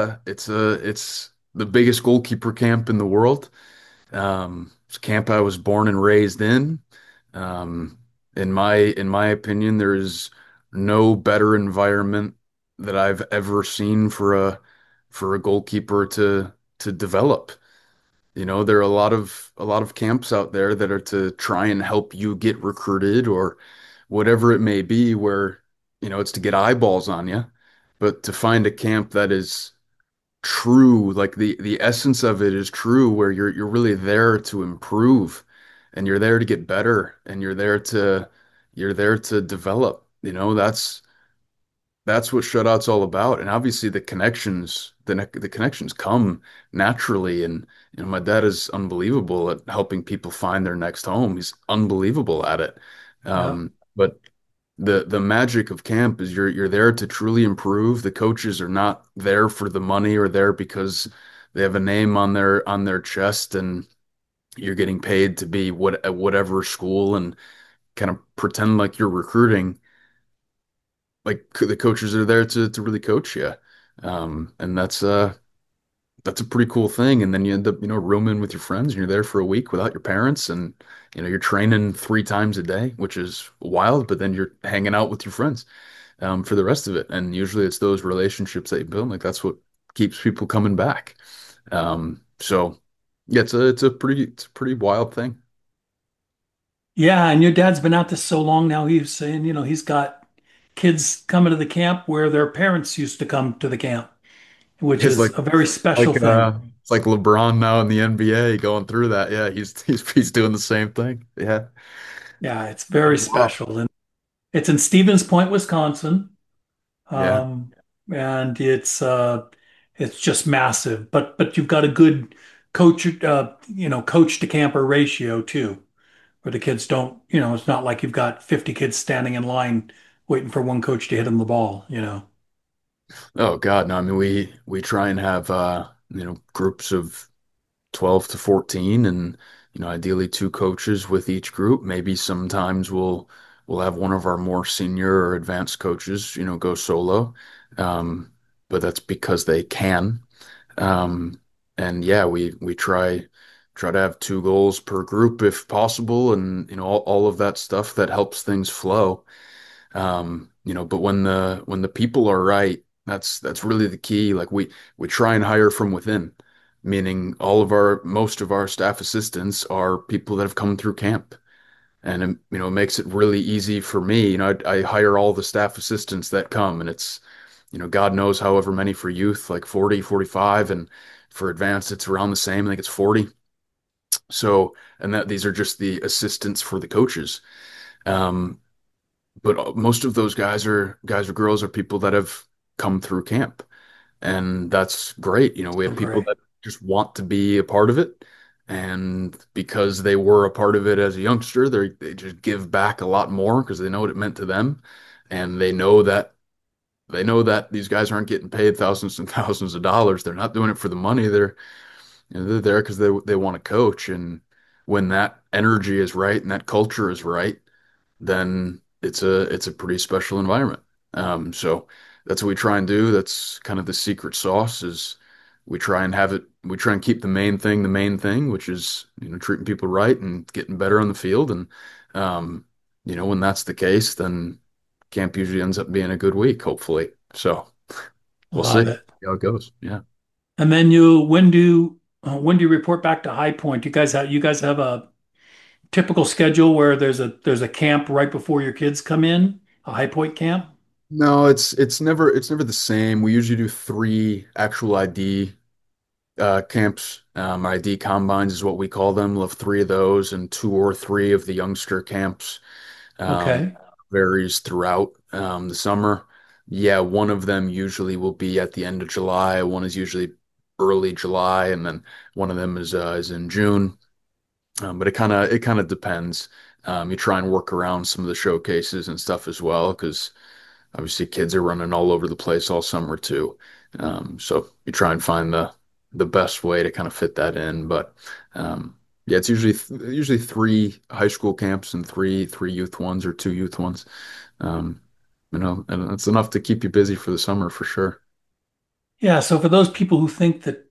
it's the biggest goalkeeper camp in the world. It's a camp I was born and raised in. Um, in my opinion, there is no better environment that I've ever seen for a goalkeeper to develop. There are a lot of camps out there that are to try and help you get recruited or whatever it may be, where it's to get eyeballs on you. But to find a camp that is true, like the essence of it is true, where you're really there to improve and you're there to get better and you're there to develop. That's what shutout's all about. And obviously the connections come naturally. And my dad is unbelievable at helping people find their next home. He's unbelievable at it.
Yeah.
But the magic of camp is you're there to truly improve. The coaches are not there for the money or there because they have a name on their chest and you're getting paid to be at whatever school and kind of pretend like you're recruiting. Like the coaches are there to really coach you. And that's a pretty cool thing. And then you end up, rooming with your friends and you're there for a week without your parents and you're training three times a day, which is wild, but then you're hanging out with your friends for the rest of it. And usually it's those relationships that you build. Like that's what keeps people coming back. So yeah, it's a pretty wild thing.
Yeah, and your dad's been at this so long now. He's saying, he's got kids coming to the camp where their parents used to come to the camp, which
It's
is
like
a very special
like
thing.
it's like LeBron now in the NBA going through that. Yeah, he's doing the same thing. Yeah.
Yeah, it's very
Wow.
special. And it's in Stevens Point, Wisconsin.
Yeah.
Um, and it's just massive. But you've got a good coach to camper ratio too, where the kids don't, it's not like you've got 50 kids standing in line waiting for one coach to hit him the ball, you know.
Oh God, no. I mean, we try and have groups of 12 to 14 and ideally two coaches with each group. Maybe sometimes we'll have one of our more senior or advanced coaches, go solo. Um, but that's because they can. Um, and yeah, we try to have two goals per group if possible, and all of that stuff that helps things flow. But when the people are right, that's really the key. Like we try and hire from within, meaning most of our staff assistants are people that have come through camp. And it makes it really easy for me. I hire all the staff assistants that come, and it's God knows however many for youth, like 40, 45, and for advanced it's around the same. I think it's 40. So, and that these are just the assistants for the coaches. Um, but most of those guys or girls are people that have come through camp, and that's great. We
So
have people
great.
that just want to be a part of it, and because they were a part of it as a youngster, they just give back a lot more because they know what it meant to them, and they know that these guys aren't getting paid thousands and thousands of dollars. They're not doing it for the money. They're there because they want to coach, and when that energy is right and that culture is right, then it's a pretty special environment. So that's what we try and do. That's kind of the secret sauce is we try and keep the main thing, which is, treating people right and getting better on the field. And, um, when that's the case, then camp usually ends up being a good week, hopefully. So we'll see
Love it.
how it goes. Yeah.
And then when do you report back to High Point? You guys have a typical schedule where there's a camp right before your kids come in, a High Point camp?
No, it's never the same. We usually do three actual ID camps. ID combines is what we call them. We'll have three of those and two or three of the youngster camps. Um,
Okay.
Varies throughout the summer. Yeah, one of them usually will be at the end of July. One is usually early July, and then one of them is in June. But it kind of depends. You try and work around some of the showcases and stuff as well, because obviously kids are running all over the place all summer too. So you try and find the best way to kind of fit that in. But yeah, it's usually three high school camps and three youth ones or two youth ones. Um, and it's enough to keep you busy for the summer for sure.
Yeah, so for those people who think that,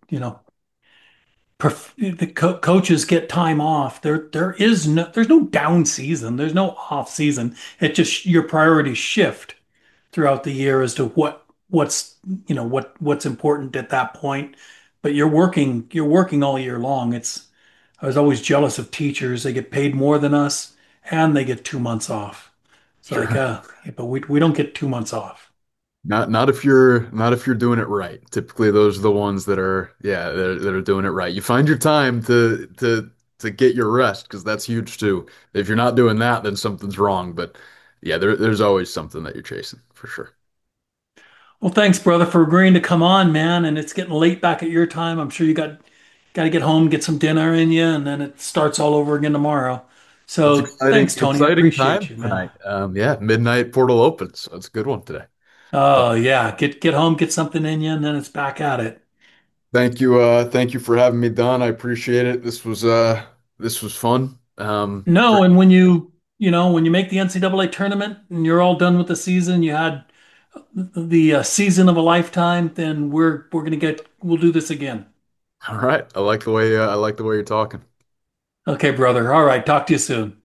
the coaches get time off, there's no down season, there's no off season. It just your priorities shift throughout the year as to what's important at that point. But you're working all year long. I was always jealous of teachers. They get paid more than us and they get 2 months off. It's like,
Sure.
but we don't get 2 months off.
Not if you're doing it right. Typically, those are the ones that are yeah that are doing it right. You find your time to get your rest because that's huge too. If you're not doing that, then something's wrong. But yeah, there's always something that you're chasing for sure.
Well, thanks, brother, for agreeing to come on, man. And it's getting late back at your time. I'm sure you got to get home, get some dinner in you, and then it starts all over again tomorrow.
It's
So
exciting,
thanks, Tony. I
exciting
appreciate
time
you, man.
tonight. Yeah, midnight portal opens, so it's a good one today. But
Oh yeah, get home, get something in you, and then it's back at it.
thank you for having me, Don. I appreciate it. This was fun.
No, and when you make the NCAA tournament and you're all done with the season, you had the season of a lifetime, then we'll do this again.
All right, I like the way you're talking.
Okay, brother. All right, talk to you soon.